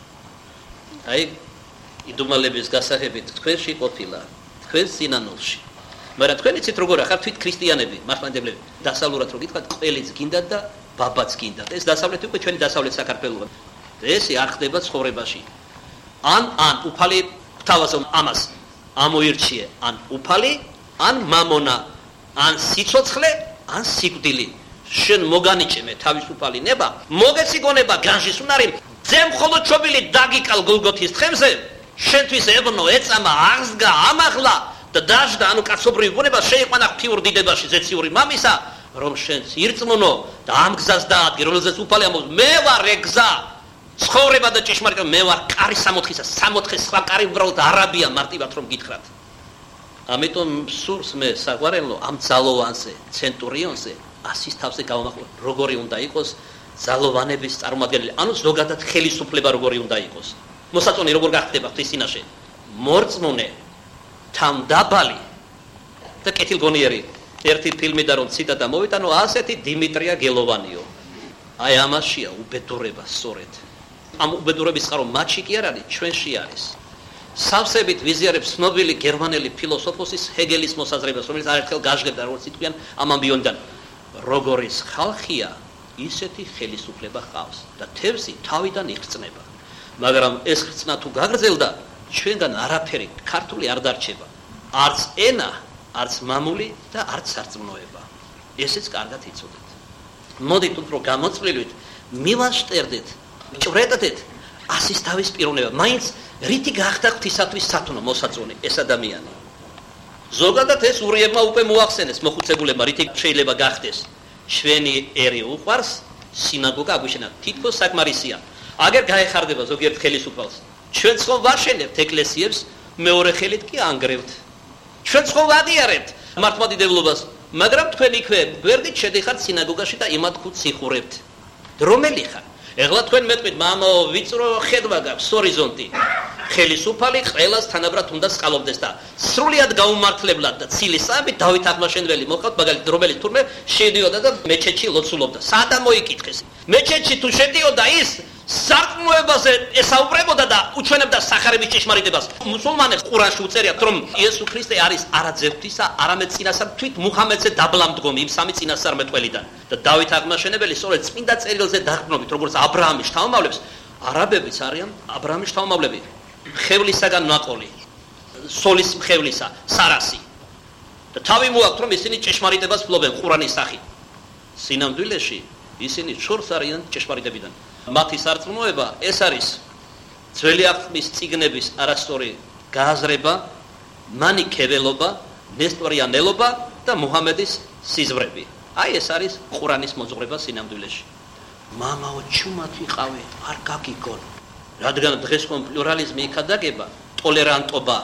აი იდუმალების გასაღებით თქვენში ყოფილა, თქვენ სინანულში. მაგრამ თქვენ იცით როგორ ახარ თვით ქრისტიანები, მართლმადიდებლები, დასავლურად რო გითხრათ, ყველიც გინდათ და ბაბაც გინდათ. ეს დასავლეთი უკვე ჩვენი დასავლეთ საქართველოა. ეს არ ხდება ცხოვრებაში. ან ან უფალი თავაზე ამას ამოირჩიე, ან უფალი, ან მამონა, ან სიცოცხლე, ან სიკვდილი. შენ მოგანიჭემე თავისუფალი ნება, მოგეციგონება განжის უნარი, ძემ ხოლო ჩობილი დაგიკალ გოლგოთის თხემზე, შენთვის ებნო ეწამა აღსგა ამაღლა და დაждდა ანუ კაცობრივი ბუნება შეიყვანა ღვთიურ დიდებაში ზეციური მამისა, რომ შენს ირწმუნო და ამ გზას დაადგე, რომელზეც უფალი ამბობს, მე ვარ ეგზა. ცხოვრება და ჭეშმარიტება მე ვარ კარი სამოთხისა, სამოთხე სხვა კარი უბრალოდ არაბია მარტივად რომ გითხრათ. ამიტომ სურს მე საგვარელო ამ ძალოვანზე, ცენტურიონზე ასის თავზე გავამახვილებ, როგორი უნდა იყოს ძალოვანების წარმომადგენელი, ანუ ზოგადად ხელისუფლება როგორი უნდა იყოს. მოსაწონი როგორ გახდება ღვთის წინაშე? მორწმუნე, თამდაბალი და კეთილგონიერი. ერთი ფილმიდან რომ ციტატა მოვიტანო, ასეთი დიმიტრია გელოვანიო. აი ამაშია უბედურება სწორედ. ამ უბედურების წყარო მათში კი არ არის, ჩვენში არის. სავსებით ვიზიარებს ცნობილი გერმანელი ფილოსოფოსის ჰეგელის მოსაზრებას, რომელიც არაერთხელ გაჟღერდა, როგორც იტყვიან ამ ამბიონიდან. როგორის ხალხია, ისეთი ხელისუფლება ჰყავს და თევზი თავიდან იხრწნება. მაგრამ ეს ხრწნა თუ გაგრძელდა, ჩვენგან არაფერი ქართული არ დარჩება. არც ენა, არც მამული და არც სარწმუნოება. ესეც კარგად იცოდეთ. მოდით უფრო გამოწვლილვით მივაშტერდეთ, ჭვრეტდეთ ასის თავის პიროვნება. მაინც რითი გახდა ღვთისათვის სათნო მოსაწონი ეს ადამიანი. ზოგადად ეს ურიებმა უკვე მოახსენეს მოხუცებულებმა, რითი შეიძლება გახდეს. ჩვენი ერი უყვარს, სინაგოგა აგვიშენა, თითქოს საკმარისია. აგერ გაეხარდება ზოგიერთ ხელისუფალს. ჩვენ ხომ ვაშენებთ ეკლესიებს, მეორე ხელით კი ანგრევთ. ჩვენ ხომ ვადიარებთ მართლმადიდებლობას, მაგრამ თქვენ იქვე გვერდით შედიხართ სინაგოგაში და იმათ ხუთს იხურებთ. რომელი ხარ? ეხლა თქვენ მეტყვით, მამო, ვიწრო ხედვა გაქვს, ჰორიზონტი. ხელისუფალი ყველას თანაბრად უნდა სკალობდეს და სრულიად გაუმართლებლად და ცილი სამით დავით აღმაშენებელი მოყავთ, მაგალითად, რომელიც თურმე შედიოდა და მეჩეთში ლოცულობდა. სადა მოიკითხეს. მეჩეთში თუ შედიოდა ის სარწმუნოებაზე ესაუბრებოდა და უჩვენებდა სახარების ჭეშმარიტებას. მუსულმანებს ყურანში უწერიათ, რომ იესო ქრისტე არის არა ძევთისა, არამედ წინასწარ თვით მუჰამედზე დაბლამდგომი იმ სამი წინასწარმეტყველიდან. და დავით აღმაშენებელი სწორედ წმინდა წერილზე დაყრდნობით, როგორც აბრაამის შთამომავლებს, არაბებიც არიან აბრაამის შთამომავლები. ხევლისაგან ნაყოლი, სოლის ხევლისა, სარასი. და თავი მოაქვთ, რომ ისინი ჭეშმარიტებას ფლობენ ყურანის სახით. სინამდვილეში ისინი შორს არიან ჭეშმარიტებიდან. მათი სარწმუნოება ეს არის ძველი აღთქმის წიგნების არასწორი გააზრება, მანიქეველობა, ნესტორიანელობა და მუჰამედის სიზმრები. აი ეს არის ყურანის მოძღვრება სინამდვილეში. მამაო ჩუმად ვიყავი, არ გაგიგონ. რადგან დღეს ხომ პლურალიზმი იქადაგება, ტოლერანტობა.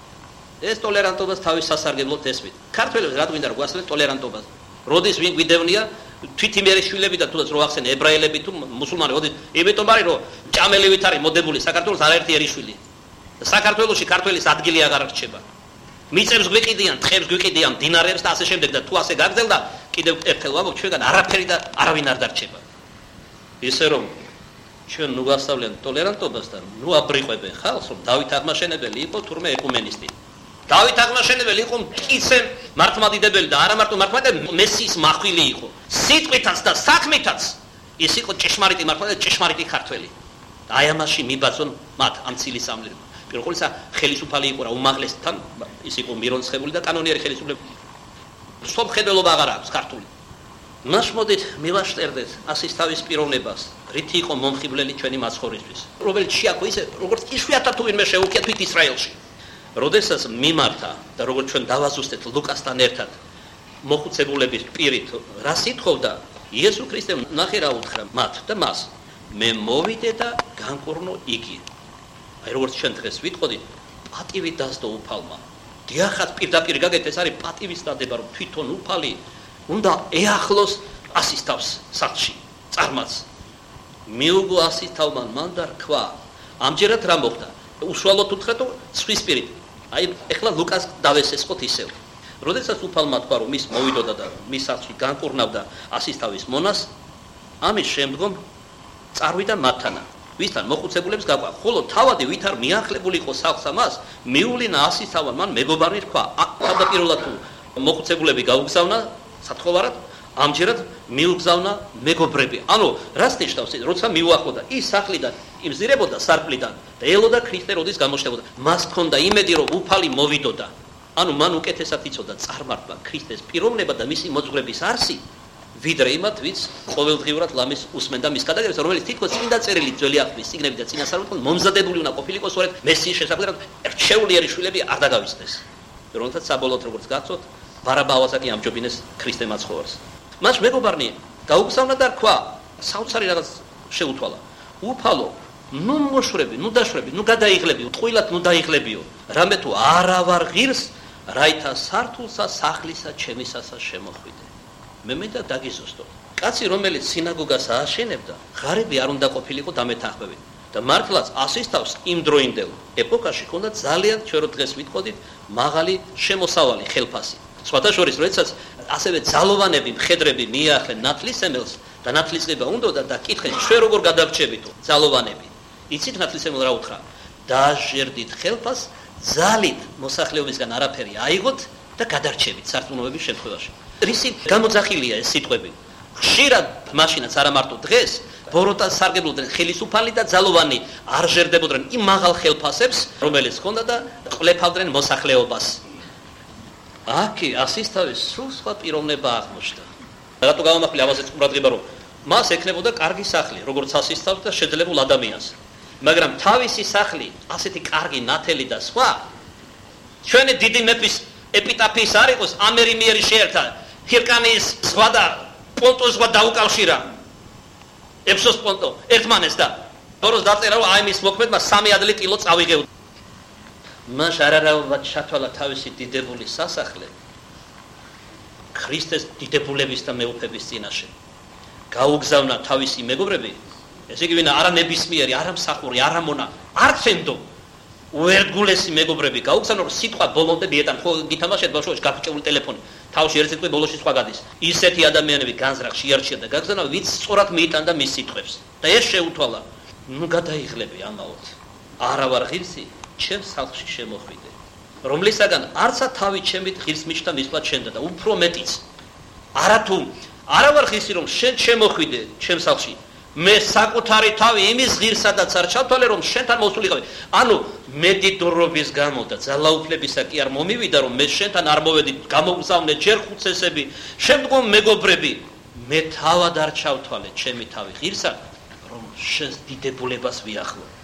ეს ტოლერანტობას თავის სასარგებლოდ ესმით. ქართველებს რა გვინდა რომ გვასწავლეთ ტოლერანტობას. როდის ვინ გვიდევნია თვითიმერი შვილები და თუნდაც რო ახსენე ებრაელები თუ მუსულმანი, როდის იმიტომ არის რომ ჭამელივით არის მოდებული საქართველოს არაერთი ერიშვილი. საქართველოში ქართველის ადგილი აღარ რჩება. მიწებს გვიყიდიან, თხებს გვიყიდიან, დინარებს და ასე შემდეგ და თუ ასე გაგრძელდა, კიდევ ერთხელ ვამბობ, ჩვენგან არაფერი და არავინ არ დარჩება. ისე რომ ჩვენ ნუ გასავლენ ტოლერანტობას და ნუ აბრიყვებენ ხალხს, რომ დავით აღმაშენებელი იყო თურმე ეკუმენისტი. დავით აღმაშენებელი იყო მტკიცე მართლმადიდებელი და არა მარტო მართლმადიდებელი, მესიის მახვილი იყო. სიტყვითაც და საქმითაც ის იყო ჭეშმარიტი მართლმადიდებელი, ჭეშმარიტი ქართველი. და აი ამაში მიბაძონ მათ ამ ცილის სამლირმა. პირველ ყოვლისა ხელისუფალი იყო რა უმაღლესთან, ის იყო მირონცხებული და კანონიერი ხელისუფლება. სოფხედელობა აღარ აქვს ქართული. მას მოდით მივაშტერდეთ ასის თავის პიროვნებას, რითი იყო მომხიბვლელი ჩვენი მაცხოვრისთვის. რომელიც შეაქო ისე, როგორც იშვიათად თუ ვინმე შეუქია თვით ისრაელში. როდესაც მიმართა და როგორც ჩვენ დავაზუსტეთ ლუკასთან ერთად მოხუცებულების პირით, რა სიტყობდა იესო ქრისტემ ნახე რა უთხრა მათ და მას. მე მოვიდე და განკურნო იგი. აი როგორც ჩვენ დღეს ვიტყოდით, პატივი დასდო უფალმა. დიახაც პირდაპირ გაგეთ ეს არის პატივის დადება, რომ თვითონ უფალი უნდა ეახლოს ასის თავს სახლში, წარმაც. მიუგო ასის თავმა მან და რქვა. ამჯერად რა მოხდა? უშუალოდ უთხრა თუ სხვის პირით. აი ეხლა ლუკას დავესესხოთ ისევ. როდესაც უფალმა თქვა რომ მის მოვიდოდა და მის სახლში განკურნავდა ასის თავის მონას, ამის შემდგომ წარვიდა მათანა. ვისთან მოხუცებულებს გაყვა, ხოლო თავადი ვით არ მიახლებული იყო სახლს ამას, მიულინა ასის თავმა მან მეგობარი რქვა. თავდაპირველად თუ მოხუცებულები გაუგზავნა სათხოვარად, ამჯერად მიუგზავნა მეგობრები. ანუ რას ნიშნავს ეს? როცა მიუახლოვდა ის სახლიდან, იმზირებოდა სარკმლიდან და ელოდა ქრისტე როდის გამოჩნდებოდა. მას ჰქონდა იმედი რომ უფალი მოვიდოდა. ანუ მან უკეთესად იცოდა წარმართვა ქრისტეს პიროვნება და მისი მოძღვრების არსი, ვიდრე იმათ, ვინც ყოველდღიურად ლამის უსმენდა მის გადაგებას, რომელიც თითქოს წმინდა წერილი ძველი აღთქმის წიგნები და წინასწარმეტყველებთან მომზადებული უნდა ყოფილიყო სწორედ მესიის შესაძლებლად რჩეულიერი შვილები არ დაგავიწყდეს. რომელთაც საბოლოოდ როგორც გაცოთ, ბარაბავაზა კი ამჯობინეს ქრისტე მაცხოვარს. მას მეგობარნი გაუგზავნა და რქვა, საოცარი რაღაც შეუთვალა. უფალო, ნუ მოშვრები, ნუ დაშვრები, ნუ გადაიღლებიო, ტყუილად ნუ დაიღლებიო. რამე თუ არა ვარ ღირს, რაითა სართულსა სახლისა ჩემისასა შემოხვიდე. მე მინდა დაგიზუსტო. კაცი რომელიც სინაგოგას ააშენებდა, ღარიბი არ უნდა ყოფილიყო დამეთანხმებით. და მართლაც ასის თავს იმ დროინდელ ეპოქაში ჰქონდა ძალიან ჩვენ რო დღეს ვიტყოდით მაღალი შემოსავალი ხელფასი. სხვათა შორის როდესაც ასევე ძალოვანები მხედრები მიახლენ ნათლისმელს და ნათლისღება უნდოდა და კითხეს ჩვენ როგორ გადავრჩებითო ძალოვანები. იცით ნათლისმელ რა უთხრა? დაჟერდით ხელფას, ძალით მოსახლეობისგან არაფერი აიღოთ და გადარჩებით სარწმუნოების შემთხვევაში. რისი გამოძახილია ეს სიტყვები? ხშირად მაშინაც არა მარტო დღეს ბოროტას სარგებლობდნენ ხელისუფალი და ძალოვანი არ ჟერდებოდნენ იმ მაღალ ხელფასებს, რომელიც ჰქონდა და ყლეფავდნენ მოსახლეობას. აქი ასის თავის სულ სხვა პიროვნება აღმოჩნდა. რატო გავამახვილე ამაზეც ყურადღება, რომ მას ექნებოდა კარგი სახლი, როგორც ასის თავს და შეძლებულ ადამიანს. მაგრამ თავისი სახლი, ასეთი კარგი ნათელი და სხვა, ჩვენი დიდი მეფის ეპიტაფიის არ იყოს ამერიმიერი შეერთა, ჰირკანიის ზღვა და პონტოს ზღვა დაუკავშირა. ეფსოს პონტო ერთმანეს და ბოროს დაწერა, რომ აი მის მოქმედმა სამი ადლი კილო წავიღე. მას არარავად ჩათვალა თავისი დიდებული სასახლე ქრისტეს დიდებულების და მეუფების წინაშე. გაუგზავნა თავისი მეგობრები, ესე იგი ვინა არა ნებისმიერი, არა მსახური, არა მონა, არც ენდო უერთგულესი მეგობრები გაუგზავნა, რომ სიტყვა ბოლომდე მიეტან. ხო გითამაშეთ ბავშვობაში გაფუჭებული ტელეფონი, თავში ერთ სიტყვი ბოლოში სხვა გადის. ისეთი ადამიანები განზრახში იარჩია და გაგზავნა, ვინც სწორად მიიტანდა მის სიტყვებს. და ეს შეუთვალა, ნუ გადაიღლები ამაოდ. არა ვარ ღირსი, ჩემს სახლში შემოხვიდე. რომლისაგან არცა თავი ჩემით ღირს მიჩნდა მისვლად შენდა და უფრო მეტიც. არათუ არა ვარ ღირსი, რომ შენ შემოხვიდე ჩემს სახლში. მე საკუთარი თავი იმის ღირსადაც არ ჩავთვალე, რომ შენთან მოსულიყავი. ანუ მედიდრობის გამო და ძალაუფლებისა კი არ მომივიდა, რომ მე შენთან არ მოვედი, გამოგზავნე ჯერ ხუცესები, შემდგომ მეგობრები. მე თავად არ ჩავთვალე ჩემი თავი ღირსად, რომ შენს დიდებულებას ვიახლო.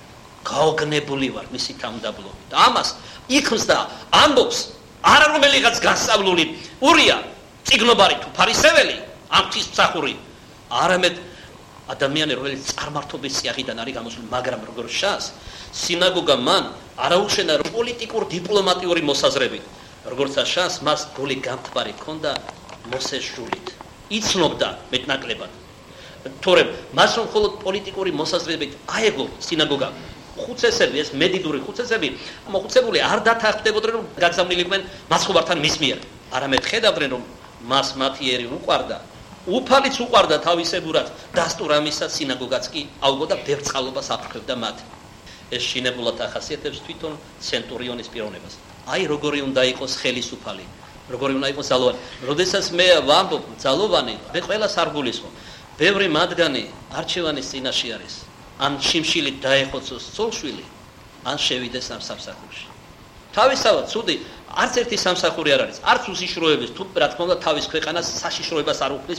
გაოგნებული ვარ მისი თავმდაბლობით. ამას იქმს და ამბობს არა რომელიღაც განსწავლული ურია, წიგნობარი თუ ფარისეველი, ამ ღვთისმსახური, არამედ ადამიანი, რომელიც წარმართობის წიაღიდან არის გამოსული, მაგრამ როგორ შას, სინაგოგა მან არაუშენა პოლიტიკურ დიპლომატიური მოსაზრებით, როგორც შას, მას გული გამთბარი ჰქონდა მოსეს ჟულით. იცნობდა მეტნაკლებად. თორემ მას რომ მხოლოდ პოლიტიკური მოსაზრებით აეგო სინაგოგა, ხუცესები, ეს მედიდური ხუცესები, მოხუცებული არ დათანხმდებოდნენ, რომ გაგზავნილიყვნენ მასხობართან მის მიერ. არამედ ხედავდნენ, რომ მას მათი ერი უყვარდა, უფალიც უყვარდა თავისებურად, დასტურ ამისა სინაგოგაც კი აუგო და ბევრ წყალობას აფრქვევდა მათ. ეს შინებულად ახასიათებს თვითონ ცენტურიონის პიროვნებას. აი როგორი უნდა იყოს ხელისუფალი, როგორი უნდა იყოს ძალოვანი. როდესაც მე ვამბობ ძალოვანი, მე ყველას არ გულისხმობ. ბევრი მათგანი არჩევანის წინაშე არის. ან შიმშილით დაეხოცოს ცოლშვილი, ან შევიდეს ამ სამსახურში. თავისთავად ცუდი არც ერთი სამსახური არ არის, არც უსიშროების, თუ რა თქმა უნდა თავის ქვეყანას საშიშროებას არ უხდის.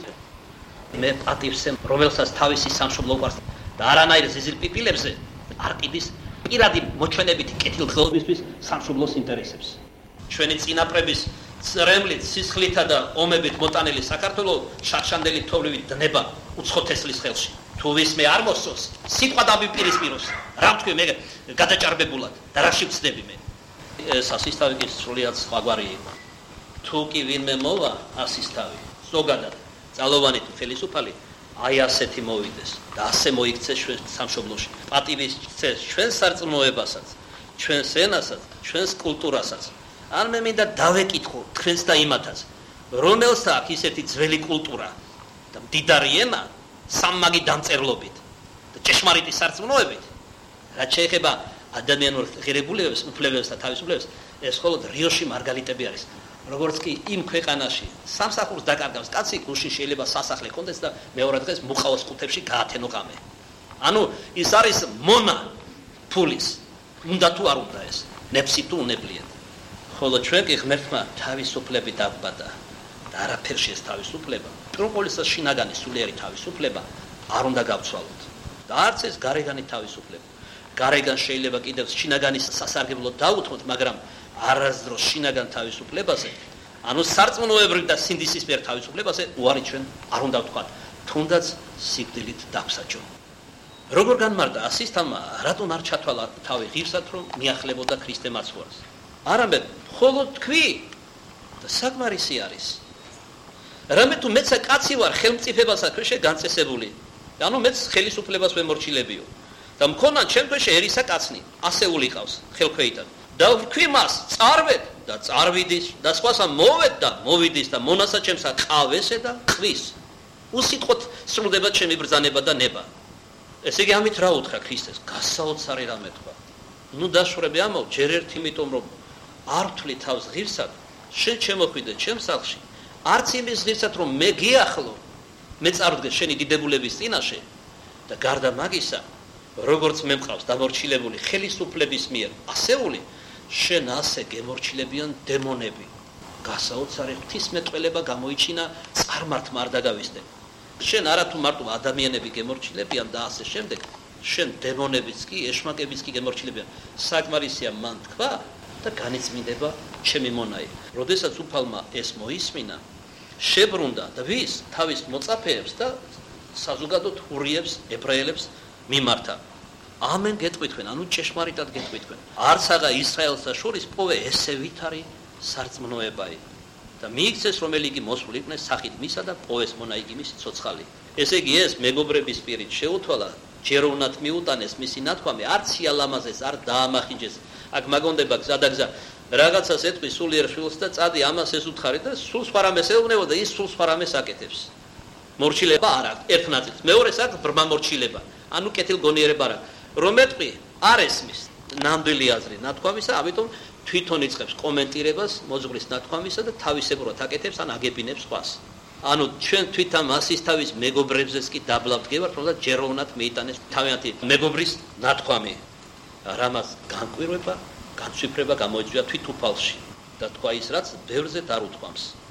მე პატივს რომელსაც თავისი სამშობლო უყვარს და არანაირ ზიზილპიპილებზე არ ყიდის პირადი მოჩვენებითი კეთილდღეობისთვის სამშობლოს ინტერესებს. ჩვენი წინაპრების წრემლით, სისხლითა და ომებით მოტანილი საქართველო შარშანდელი თოვლივით დნება უცხოთესლის ხელში. თუ ვისმე არ მოსწოს, სიტყვა დამიპირისპიროს. რა ვთქვი მე გადაჭარბებულად და რაში ვცდები მე? ეს ასისთავი კი სრულიად სხვაგვარი იყო. თუ კი ვინმე მოვა ასისთავი, ზოგადად ძალოვანი თუ ხელისუფალი, აი ასეთი მოვიდეს და ასე მოიქცეს ჩვენ სამშობლოში. პატივის წეს ჩვენ სარწმუნოებასაც, ჩვენს ენასაც, ჩვენს კულტურასაც. ან მე მინდა დავეკითხო თქვენს და იმათაც, რომელს აქვს ისეთი ძველი კულტურა და მდიდარი ენა სამმაგი დამწერლობით და ჭეშმარიტი სარწმუნოებით, რაც შეეხება ადამიანურ ღირებულებებს, უფლებებს და თავისუფლებებს, ეს მხოლოდ რიოში მარგალიტები არის. როგორც კი იმ ქვეყანაში სამსახურს დაკარგავს კაცი, გუშინ შეიძლება სასახლე კონდეს და მეორე დღეს მუყაოს ყუთებში გაათენო ღამე. ანუ ის არის მონა ფულის, უნდა თუ არ უნდა ეს, ნეფსი თუ უნებლიეთ. ხოლო ჩვენ კი ღმერთმა თავისუფლები დაგვბადა და არაფერში ეს თავისუფლება, პირველისა შინაგანი სულიერი თავისუფლება არ უნდა გავცვალოთ. და არც ეს გარეგანი თავისუფლება. გარეგან შეიძლება კიდევ შინაგანის სასარგებლოდ დაუთმოთ, მაგრამ არასდროს შინაგან თავისუფლებაზე, ანუ სარწმუნოებრივ და სინდისისფერ თავისუფლებაზე უარი ჩვენ არ უნდა ვთქვათ, თუნდაც სიკვდილით დაგვსაჯო. როგორ განმარტა ასისთავმა, რატომ არ ჩათვალა თავი ღირსად, რომ მიახლებოდა ქრისტე მაცხოვარს? არამედ მხოლოდ თქვი და საკმარისი არის. რამე თუ მეც კაცი ვარ, ხელმწიფებასა ქვეშე განწესებული. ანუ მეც ხელისუფლებას ვემორჩილებიო. და მქონა ჩემ ქვეშე ერისა კაცნი, ასეული ყავს ხელქვეითად. და ვთქვი მას, წარვედ და წარვიდის და სხვასა მოვედ და მოვიდის და მონასა ჩემსა ყავესე და ყვის. უსიტყვოდ სრულდება ჩემი ბრძანება და ნება. ესე იგი ამით რა უთხრა ქრისტეს? გასაოცარი რამე თქვა. ნუ დაშვრები ამაო, ჯერ ერთ იმიტომ რომ არ ვთვლი თავს ღირსად, შენ შემოხვიდე ჩემ სახლში, არც იმის ღირსად რომ მე გიახლო, მე წარვდგე შენი დიდებულების წინაშე და გარდა მაგისა, როგორც მე მყავს დამორჩილებული ხელისუფლების მიერ ასეული, შენ ასე გემორჩილებიან დემონები. გასაოცარი ღვთისმეტყველება გამოიჩინა, წარმართმა არ დაგავისდე. შენ არა თუ მარტო ადამიანები გემორჩილებიან და ასე შემდეგ, შენ დემონებიც კი, ეშმაკებიც კი გემორჩილებიან. საკმარისია მან თქვა და განიწმინდება ჩემი მონაი. როდესაც უფალმა ეს მოისმინა, შებრუნდა და ვის თავის მოწაფეებს და საზოგადოდ ურიებს, ებრაელებს მიმართა. ამენ გეტყვით თქვენ, ანუ ჭეშმარიტად გეტყვით თქვენ. არც აღა ისრაელსა შორის პოვე ესე ვითარი სარწმუნოებაი. და მიიქცეს რომელი იგი მოსული იყვნენ სახით მისა და პოვეს მონა იგი მისი ცოცხალი. ესე იგი ეს მეგობრების პირით შეუთვალა, ჯერ უნათ მიუტანეს მისი ნათქვამი, არც სიალამაზეს არ დაამახინჯეს. აქ მაგონდება გზადაგზა რაღაცას ეთქვი სულიერ შვილს და წადი ამას ეს უთხარი და სულ სხვა რამეს ეუბნება და ის სულ სხვა რამეს აკეთებს. მორჩილება არ აქვს ერთ ნაწილს, მეორეს აქვს ბრმა მორჩილება, ანუ კეთილგონიერება არ აქვს. რომ ეთქვი არ ესმის ნამდვილი აზრი ნათქვამისა, ამიტომ თვითონ იწყებს კომენტირებას მოძღვრის ნათქვამისა და თავისებურად აკეთებს ან აგებინებს სხვას. ანუ ჩვენ თვითონ მასისთავის მეგობრებზეც კი დაბლავ დგევართ, რომ ჯერ უნათ მეიტანეს თავიანთი მეგობრის ნათქვამი. რამაც განკვირვება, განცვიფრება გამოიწვია თვით უფალში და თქვა ის, რაც ბევრზე არ უთქვამს.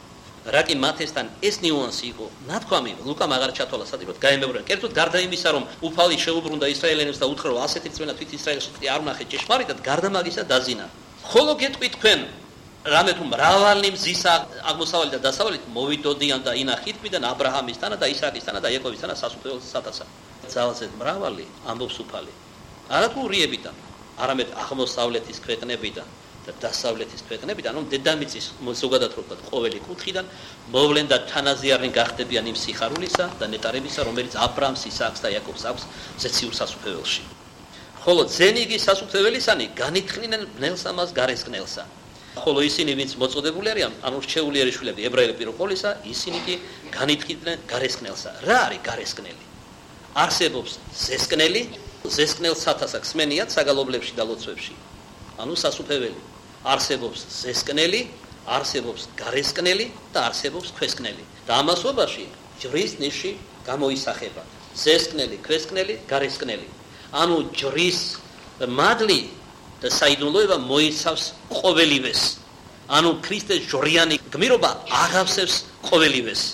რა კი მათესთან ეს ნიუანსი იყო ნათქვამი ლუკამ აღარ ჩათვალა სადიროთ გაემეორებიან კერძოდ გარდა იმისა რომ უფალი შეუბრუნდა ისრაელიანებს და უთხრა რომ ასეთი რწმენა თვით ისრაელში არ ვნახეთ ჭეშმარიტად გარდა მაგისა დაზინა ხოლო გეტყვი თქვენ რამე თუ მრავალი მზის აღმოსავლეთ და დასავლეთ მოვიდოდიან და ინახით მიდან ა ブラ ჰამისთანა და ისააკისთანა და იაკობისთანა სასუფეველს სათასა ძალზე მრავალი ამბობს უფალი არა თუ ურიებიდან არამედ აღმოსავლეთის ქვეყნებიდან და დასავლეთის ქვეყნებიდან რომ დედამიწის ზოგადად რო ვთქვათ ყოველი კუთხიდან მოვლენ და თანაზიარნი გახდებიან იმ სიხარულისა და ნეტარებისა რომელიც ა ブラ ჰამს ისააკს და იაკობს აქვს ზეციურ სასუფეველში ხოლო ძენიგი სასუფეველისანი განითხნიდნენ ბნელს ამას გარესკნელსა ხოლო ისინი ვინც მოწოდებული არიან ანუ რჩეულიერი შვილები ებრაელი პიროპოლისა ისინი კი განითხნიდნენ გარესკნელსა რა არის გარესკნელი არსებობს ზესკნელი ზესკნელს სათასაკს მენიათ საგალობლებში და ლოცვებში ანუ სასუფეველი არსებობს ზესკნელი არსებობს გარესკნელი და არსებობს ქვესკნელი და ამასობაში ჯვრის ნიში გამოისახება ზესკნელი ქვესკნელი გარესკნელი ანუ ჯვრის მადლი და საიდუმლოება მოიცავს ყოველივეს ანუ ქრისტეს ჯვრიანი გმირობა აღავსებს ყოველივეს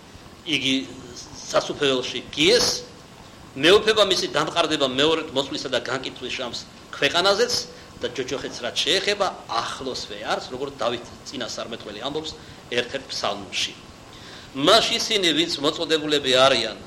იგი სასუფეველში გიეს მეუფება მისი დამყარდება მეორედ მოსვლისა და განკითხვის შამს ქვეყანაზეც და ჯოჯოხეთს რაც შეეხება ახლოსვე არის როგორც დავით წინასწარმეტყველი ამბობს ერთ-ერთ ფსალმში მაშ ისინი ვინც მოწოდებულები არიან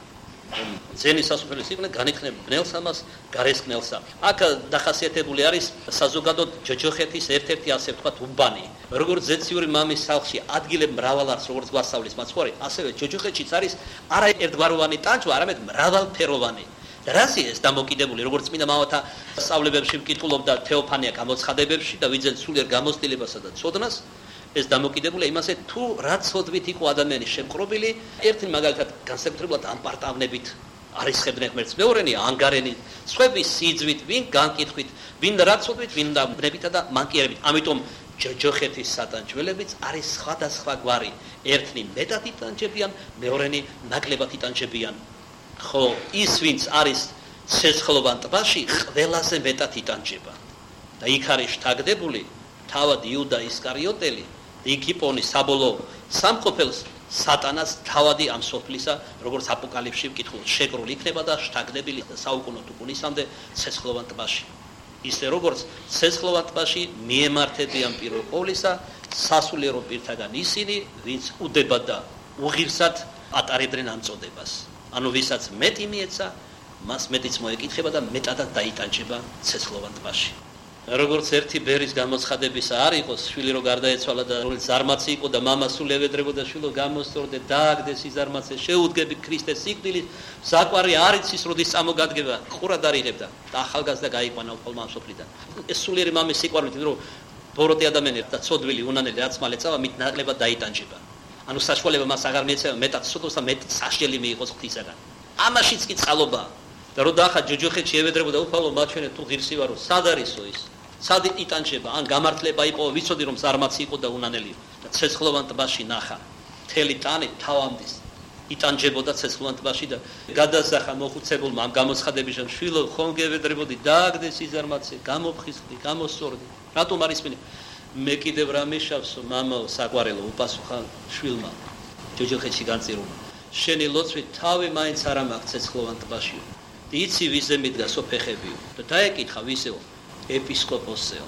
ძენის სასუფეველს იყვნენ განითხნენ ბნელს ამას გარესკნელსა აქ დახასიათებული არის საზოგადოდ ჯოჯოხეთის ერთ-ერთი ასე ვთქვათ უბანი როგორც ზეციური მამის სახლში ადგილები მრავალ არის როგორც გვასწავლის მაცხოვრე ასევე ჯოჯოხეთშიც არის არა ერთგვაროვანი ტანჯვა არამედ მრავალფეროვანი და რასი ეს დამოკიდებული როგორც წმინდა მამათა სწავლებებში ვკითხულობდა თეოფანია გამოცხადებებში და ვიძენ სულიერ გამოცდილებასა და ცოდნას ეს დამოკიდებულია იმაზე თუ რა ცოდვით იყო ადამიანი შემყრობილი ერთი მაგალითად განსაკუთრებულად ამპარტავნებით არისხებდნენ ღმერთს მეორენი ანგარენი სხვების სიძვით ვინ განკითხვით ვინ რა ცოდვით ვინ და ბნებითა და მანკიერებით ამიტომ ჯოჯოხეთის სატანჯველებიც არის სხვადასხვა გვარი ერთნი მეტად იტანჯებიან მეორენი ნაკლებად იტანჯებიან ხო ის ვინც არის ცეცხლოვან ტბაში ყველაზე მეტად იტანჯება და იქ არის შთაგდებული თავად იუდა ისკარიოტელი იქ იპოვნის საბოლოო სამყოფელს სატანას თავადი ამ სოფლისა როგორც აპოკალიფსში ვკითხულობთ შეკრული იქნება და შთაგდებელი საუკუნო თუკუნისამდე ცეცხლოვან ტბაში ისე როგორც ცეცხლოვან ტბაში მიემართებიან პირველ ყოვლისა სასულიერო პირთაგან ისინი ვინც უდებად და უღირსად ატარებდნენ ამ წოდებას ანუ ვისაც მეტი მიეცა მას მეტიც მოეკითხება და მეტადად დაიტანჯება ცეცხლოვან ტბაში როგორც ერთი ბერის გამოცხადებისა არ იყოს შვილი რო გარდაეცვალა და რომელიც ზარმაცი იყო და მამა სულ ევედრებოდა შვილო გამოსწორდე დააგდეს ის ზარმაცე შეუდგები ქრისტეს სიკვდილის საკვარი არ იცის როდის წამოგადგება ყურად არიღებდა და ახალგაზრდა გაიყვანა უყოლმა სოფლიდან ეს სულიერი მამის სიყვარულით რომ ბოროტი ადამიანი და ცოდვილი უნანელი რაც მალე წავა მით ნაკლებად დაიტანჯება ანუ საშუალება მას აღარ მიეცემა მეტად ცოდოს და მეტ საშლელი მიიღოს ღვთისაგან ამაშიც კი წყალობა და რო დაახა ჯოჯოხეთში ევედრებოდა უფალო მაჩვენე თუ ღირსი ვარო სად არისო ის სად იტანჯება ან გამართლება იყო ვიცოდი რომ ზარმაცი იყო და უნანელი და ცეცხლოვან ტბაში ნახა მთელი ტანი თავამდის იტანჯებოდა ცეცხლოვან ტბაში და გადასახა მოხუცებულმა ამ გამოცხადების შენ შვილო ხომ გევედრებოდი დააგდეს ის ზარმაცი გამოფხიზდი გამოსწორდი რატომ არის მე მე კიდევ რა მიშავსო მამაო საყვარელო უპასუხა შვილმა ჯოჯოხეთში განწირულმა შენი ლოცვით თავი მაინც არ ამაქვს ცეცხლოვან ტბაში იცი ვიზე მიდგა სოფეხებიო და დაეკითხა ვისეო ეპისკოპოსეო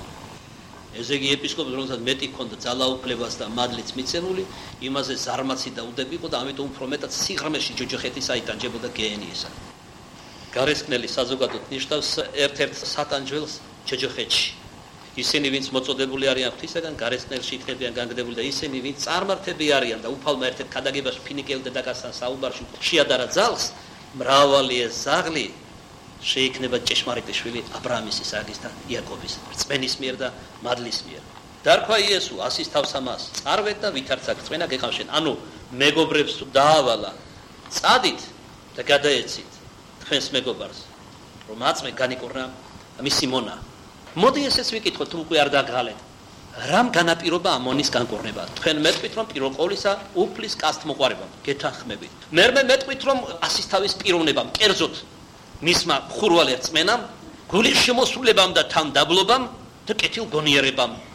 ესე იგი ეპისკოპოსს რომელსაც მეტი ქონდა ძალაუფლებას და მადლიც მიცემული იმაზე ზარმაცი და უდები იყო და ამიტომ უფრო მეტად სიღრმეში ჯოჯოხეთის აიტანჯებოდა გეენიესა გარესკნელი საზოგადოდ ნიშნავს ერთ-ერთ სატანჯველს ჯოჯოხეთში ისინი ვინც მოწოდებული არიან ღვთისაგან გარესკნელში იქნებიან განგდებული და ისინი ვინც წარმართები არიან და უფალმა ერთ-ერთ ქადაგებაში ფინიკელ დედაკაცთან საუბარში შეადარა ძალს მრავალი ეს ზაღლი შეიქმნება ჭეშმარიტი შვილი ა ブラ ჰამის ისააკის და იაკობის რწმენის მიერ და მადლის მიერ დარქვა იესო ასის თავს ამას წარვეთ და ვითარცა რწმენა გეხავშენ ანუ მეგობრებს დაავალა წადით და გადაეცით თქვენს მეგობარს რომ აწმე განიკორნა მისი მონა მოდი ესეც ვიკითხოთ თუ უკვე არ დაგღალეთ რამ განაპირობა ამონის განკორნება თქვენ მეტყვით რომ პირველ ყოვლისა უფლის კასტმოყარებამ გეთანხმებით მე მე მეტყვით რომ ასის თავის პიროვნებამ კერძოდ მისმა ხურვალე რწმენამ გულის შემოსულებამ და თან დაბლობამ და კეთილ გონიერებამ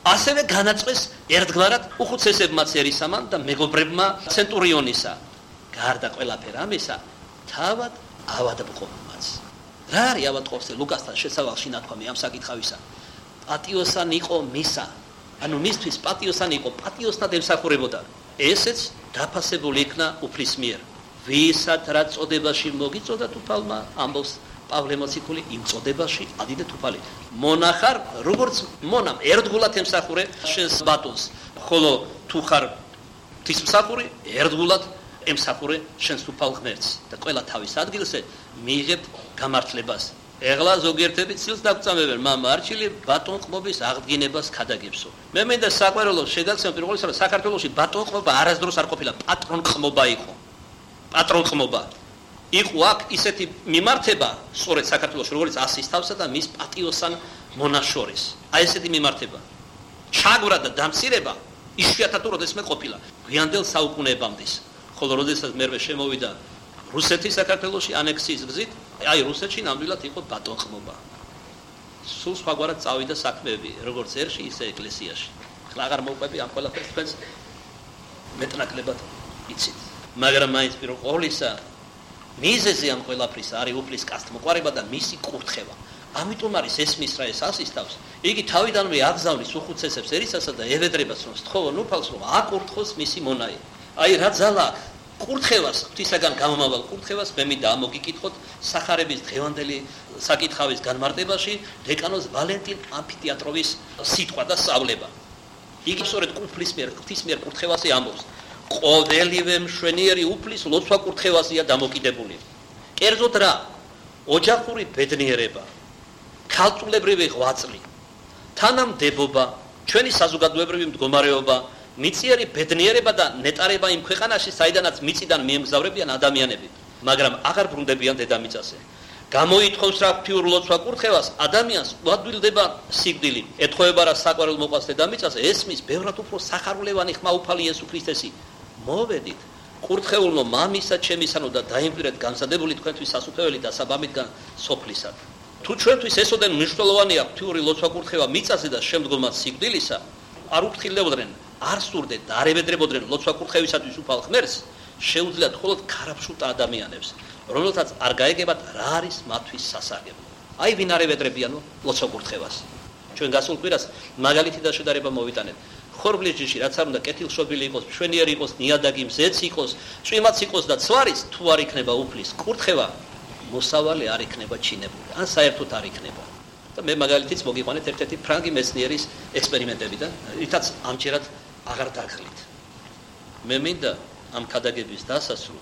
ასევე განაწყვეს ერთგვარად უხუცესებმა ცერისამან და მეგობრებმა ცენტურიონისა. გარდა ყველაფერ ამისა, თავად ავადმყოფმაც. რა არის ავადმყოფზე ლუკასთან შესავალში ნათქვამი ამ საკითხავისა? პატიოსანი იყო მისა. ანუ მისთვის პატიოსანი იყო, პატიოსნად ემსახურებოდა. ესეც დაფასებული იქნა უფლის მიერ. ვისაც რა წოდებაში მოგიწოდათ უფალმა, ამბობს პავლე მოციქული, იმ წოდებაში ადიდეთ უფალი. მონახარ, როგორც მონამ ერთგულად ემსახურე შენს ბატონს, ხოლო თუ ხარ ღვთისმსახური, ერთგულად ემსახურე შენს უფალ ღმერთს და ყველა თავის ადგილზე მიიღებ გამართლებას. ეხლა ზოგიერთები ცილს დაგწამებენ, მამა არჩილი ბატონყმობის აღდგენებას ქადაგებსო. მე მინდა საყვარელო შეგაცნო პირველ რიგში, რომ საქართველოში ბატონყმობა არასდროს არ ყოფილა, პატრონყმობა იყო. პატრონყმობა. იყო აქ ისეთი მიმართება, სწორედ საქართველოში, როგორც ასის თავსა და მის პატიოსან მონას შორის. აი ესეთი მიმართება. ჩაგვრა და დამცირება იშვიათად როდესმე ყოფილა. გვიანდელ საუკუნეებამდე. ხოლო როდესაც მერვე შემოვიდა რუსეთი საქართველოში ანექსიის გზით, აი რუსეთში ნამდვილად იყო ბატონყმობა. სულ სხვაგვარად წავიდა საქმეები, როგორც ერში, ისე ეკლესიაში. ხლა აღარ მოვყვები ამ ყველაფერს თქვენს მეტნაკლებად იცით. მაგრამ მაინც პირველ ყოვლისა მიზეზი ამ ყველაფრის არის უფლის კასტმოყვარება და მისი კურთხევა. ამიტომ არის ესმის რა ეს ასისტავს. იგი თავიდანვე აგზავნის უხუცესებს ერისასა და ევედრებას რომ სთხოვონ უფალს რომ აკურთხოს მისი მონაი. აი რა ძალა კურთხევას, ღვთისაგან გამომავალ კურთხევას მე მინდა ამოგიკითხოთ სახარების დღევანდელი საკითხავის განმარტებაში დეკანოს ვალენტინ ამფითეატროვის სიტყვა და სწავლება. იგი სწორედ უფლის მიერ, ღვთის მიერ კურთხევაზე ამბობს. ყოველივე მშვენიერი უფლის ლოცვა კურთხევაზეა დამოკიდებული. კერძოდ რა? ოჯახური ბედნიერება, ქალწულებრივი ღვაწლი, თანამდებობა, ჩვენი საზოგადოებრივი მდგომარეობა, მიწიერი ბედნიერება და ნეტარება იმ ქვეყანაში, საიდანაც მიწიდან მიემგზავრებიან ადამიანები, მაგრამ აღარ ბრუნდებიან დედამიწაზე. გამოითხოვს რა ღვთიურ ლოცვა კურთხევას, ადამიანს უადვილდება სიკვდილი, ეთხოვება რა საყვარელ მოყვას დედამიწაზე, ესმის ბევრად უფრო სახარულევანი ხმა უფალი იესო ქრისტესი. მოვედით, კურთხეულნო მამისა ჩემისანო და დაიმკვირეთ განსადებული თქვენთვის სასუფეველი და საბამითგან სოფლისა. თუ ჩვენთვის ესოდენ მნიშვნელოვანია ღვთიური ლოცვა კურთხევა მიწაზე და შემდგომად სიკვდილისა, არ უფრთხილდებოდნენ, არ სურდეთ და არ ევედრებოდნენ ლოცვა კურთხევისათვის უფალ ღმერთს, შეუძლიათ მხოლოდ ქარაფშუტა ადამიანებს, რომელთაც არ გაეგებათ რა არის მათთვის სასარგებლო. აი ვინ არ ევედრებიანო ლოცვა კურთხევას. ჩვენ გასულ კვირას მაგალითი და შედარება მოვიტანეთ. ხორბლის ჯიში რაც არ უნდა კეთილშობილი იყოს, მშვენიერი იყოს, ნიადაგი მზეც იყოს, წვიმაც იყოს და ცვარის, თუ არ იქნება უფლის კურთხევა, მოსავალი არ იქნება ჩინებული, ან საერთოდ არ იქნება. და მე მაგალითიც მოგიყვანეთ ერთ-ერთი ფრანგი მეცნიერის ექსპერიმენტებიდან, რითაც ამჯერად აღარ დაგხლით. მე მინდა ამ ქადაგების დასასრულ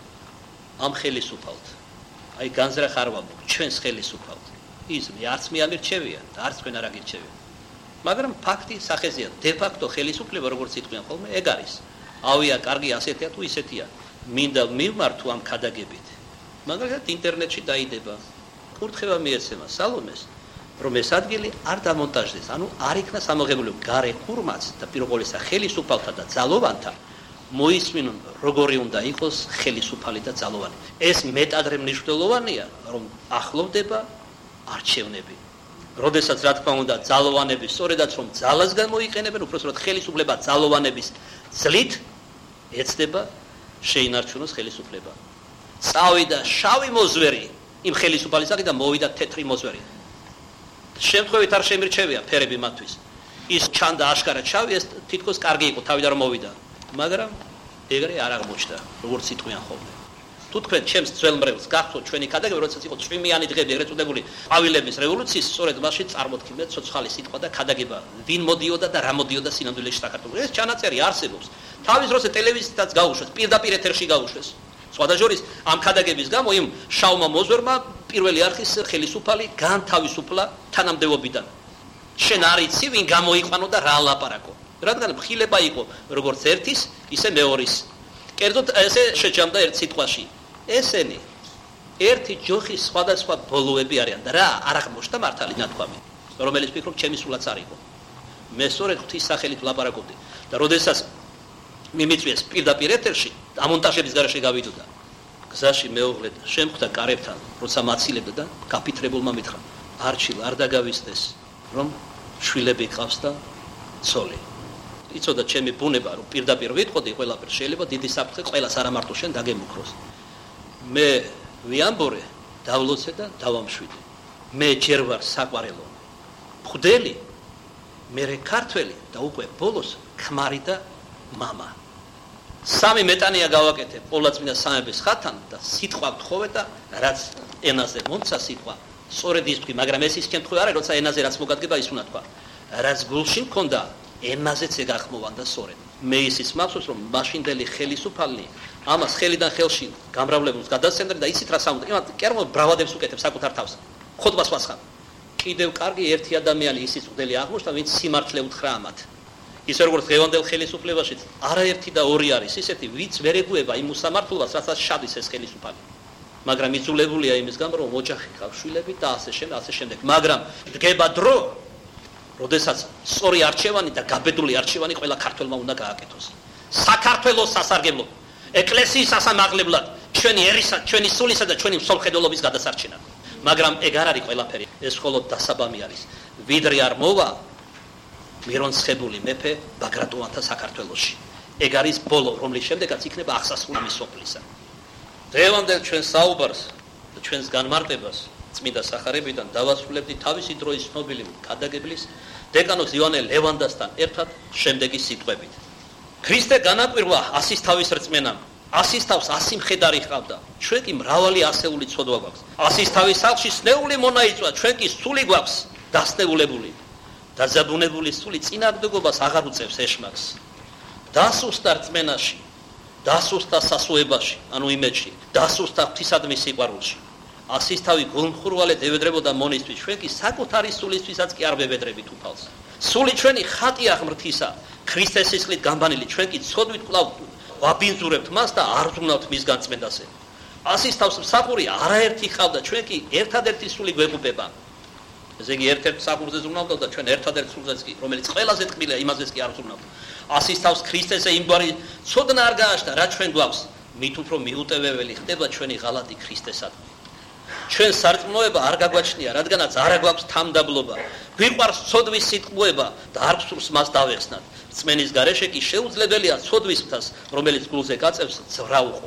ამ ხელისუფალთ, აი განზრახ არ ვამბობ, ჩვენს ხელისუფალთ. ის მე არც მე ამირჩევია და არც თქვენ არ აგირჩევია. მაგრამ ფაქტი სახეზეა, დე ფაქტო ხელისუფლება როგორც იტყვიან ხოლმე, ეგ არის. ავია, კარგი ასეთია თუ ისეთია. მინდა მივმართო ამ ქადაგებით. მაგალითად ინტერნეტში დაიდება. კურთხევა მიეცემა სალომეს, რომ ეს ადგილი არ დამონტაჟდეს, ანუ არ იქნა სამოღებული გარე ხურმაც და პირველისა ხელისუფალთა და ძალოვანთა მოისმინონ როგორი უნდა იყოს ხელისუფალი და ძალოვანი. ეს მეტადრე მნიშვნელოვანია, რომ ახლოვდება არჩევნები. როდესაც რა თქმა უნდა ძალოვანები სწორედაც რომ ძალას გამოიყენებენ, უпроსტად ხელისუფლება ძალოვანების ძლით ეცდება შეინარჩუნოს ხელისუფლება. წავიდა შავი მოზვერი იმ ხელისუფალისაგან და მოვიდა თეთრი მოზვერი. შემთხვევით არ შემირჩევია ფერები მათთვის. ის ჩანდა აშკარად შავი, ეს თითქოს კარგი იყო თავიდან რომ მოვიდა. მაგრამ ეგრე არ აღმოჩნდა, როგორც იტყვიან ხოლმე. თუ თქვენ ჩემს ძველმრევლს გახსოვთ ჩვენი ქადაგება, როდესაც იყო წვიმიანი დღეები, ეგრეთ წოდებული ყვავილების რევოლუციის, სწორედ მაშინ წარმოთქმეთ ცოცხალი სიტყვა და ქადაგება, ვინ მოდიოდა და რა მოდიოდა სინამდვილეში საქართველოში. ეს ჩანაწერი არსებობს. თავის დროზე ტელევიზიითაც გაუშვეს, პირდაპირ ეთერში გაუშვეს. სხვადასხვის ამ ქადაგების გამო იმ შავმა მოზვერმა პირველი არხის ხელისუფალი განთავისუფლა თანამდებობიდან. შენ არ იცი ვინ გამოიყვანო და რა ლაპარაკო. რადგან მხილება იყო როგორც ერთის, ისე მეორის. კერძოდ ესე შეჯამდა ერთ სიტყვაში. ესენი ერთი ჯოხის სხვადასხვა ბოლოები არიან და რა არ აღმოჩნდა მართალი ნათქვამი, რომელიც ფიქრობ ჩემი სულაც არ იყო. მე სწორედ ღვთის სახელით ვლაპარაკობდი და როდესაც მიმიწვიეს პირდაპირ ეთერში, ამონტაჟების გარეშე გავიდოდა. გზაში მეუღლე შემხვდა კარებთან, როცა მაცილებდა და გაფითრებულმა მითხრა: არჩილ არ დაგავიწყდეს, რომ შვილები ყავს და ცოლი. იცოდა ჩემი ბუნება, რომ პირდაპირ ვიტყოდი ყველაფერს, შეიძლება დიდი საფრთხე ყველას არა მარტო შენ დაგემუქროს. მე ვიამბორე, დავლოცე და დავამშვიდე. მე ჯერ ვარ საყვარელო. მღვდელი, მერე ქართველი და უკვე ბოლოს ქმარი და მამა. სამი მეტანია გავაკეთე პოვლაწმინდა სამების ხათან და სიტყვა ვთხოვე და რაც ენაზე მომცა სიტყვა სწორედ ის თქვი, მაგრამ ეს ის შემთხვევა არა, როცა ენაზე რაც მოგადგება ის უნდა თქვა. რაც გულში მქონდა, ენაზეც ეგახმოვანდა სწორედ. მე ისიც მახსოვს, რომ მაშინდელი ხელისუფალი ამას ხელიდან ხელში გამრავლებულს გადასცემდა და იცით რა საუნდა. იმათ კერმო ბრავადებს უკეთებს საკუთარ თავს. ხოდბას ვასხამ. კიდევ კარგი ერთი ადამიანი ისიც მღვდელი აღმოჩნდა, ვინც სიმართლე უთხრა ამათ. ისე როგორც დღევანდელ ხელისუფლებაში არაერთი და ორი არის ისეთი, ვინც ვერ ეგუება იმ უსამართლობას, რასაც შადის ეს ხელისუფალი. მაგრამ იზოლებულია იმის გამო, რომ ოჯახი ყავს, შვილები და ასე შემდეგ, ასე შემდეგ. მაგრამ დგება დრო, როდესაც სწორი არჩევანი და გაბედული არჩევანი ყველა ქართველმა უნდა გააკეთოს. საქართველოს სასარგებლო, ეკლესიის სასამაღლებლად, ჩვენი ერისა, ჩვენი სულისა და ჩვენი მსოფლმხედველობის გადასარჩენად. მაგრამ ეგ არ არის ყველაფერი, ეს მხოლოდ დასაბამი არის. ვიდრე არ მოვა მირონცხებული მეფე ბაგრატონთა საქართველოში. ეგ არის ბოლო, რომლის შემდეგაც იქნება აღსასრული მის სოფლისა. დღევანდელ ჩვენ საუბარს და ჩვენს განმარტებას წმინდა სახარებიდან დავასრულებდი თავისი დროის ცნობილი ქადაგებლის დეკანოს ივანე ლევანდასთან ერთად შემდეგი სიტყვებით. ქრისტე განაკვირვა ასის თავის რწმენამ, ასის თავს ასი მხედარი ჰყავდა, ჩვენ კი მრავალი ასეული ცოდვა გვაქვს. ასის თავის სახლში სნეული მონაიწვა, ჩვენ კი სული გვაქვს დასნეულებული. დაძაბუნებული სული წინააღმდეგობას აღარ უწევს ეშმაკს. დასუსტა რწმენაში, დასუსტა სასუებაში, ანუ იმედში, დასუსტა ღვთისადმი სიყვარულში. ასის თავი გულმხურვალედ ევედრებოდა მონისთვის, ჩვენ კი საკუთარი სულისთვისაც კი არ ვევედრებით უფალს. სული ჩვენი ხატია ღმრთისა, ქრისტეს სისხლით გამბანილი, ჩვენ კი ცოდვით კვლავ ვაბინძურებთ მას და არ ვზრუნავთ მის განწმენდაზე. ასის თავს მსახური არაერთი ჰყავდა, ჩვენ კი ერთადერთი სული გვეყუპება. ესე იგი ერთ-ერთ მსახურზე ზრუნავდა და ჩვენ ერთადერთ სულზეც კი, რომელიც ყველაზე ტკბილია, იმაზეც კი არ ვზრუნავთ. ასის თავს ქრისტესე იმგვარი ცოდნა არ გააჩნდა, რა ჩვენ გვაქვს, მით უფრო მიუტევებელი ხდება ჩვენი ღალატი ქრისტესადმი. ჩვენ სარწმუნოება არ გაგვაჩნია, რადგანაც არ გვაქვს თამდაბლობა. გვიყვარს ცოდვის სიტყვება და არ გსურს მას დავეხსნათ. რწმენის გარეშე კი შეუძლებელია ცოდვის მთას, რომელიც გულზე გაწევს ძვრა უყო.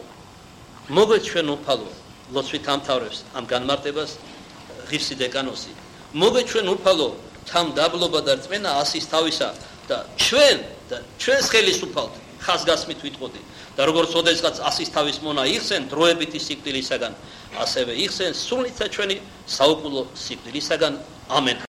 მოგეთ ჩვენ უფალო, ლოცვით ამთავრებს ამ განმარტებას ღირსი დეკანოსი. მოგეთ ჩვენ უფალო, თამდაბლობა და რწმენა ასის თავისა და ჩვენ და ჩვენს ხელისუფალთ ხაზგასმით ვიტყოდი. და როგორც ოდესღაც ასის თავის მონა იხსენ დროებითი სიკვდილისაგან, ასევე იხსენ სულნიცა ჩვენი საუკუნო სიკვდილისაგან. ამენ.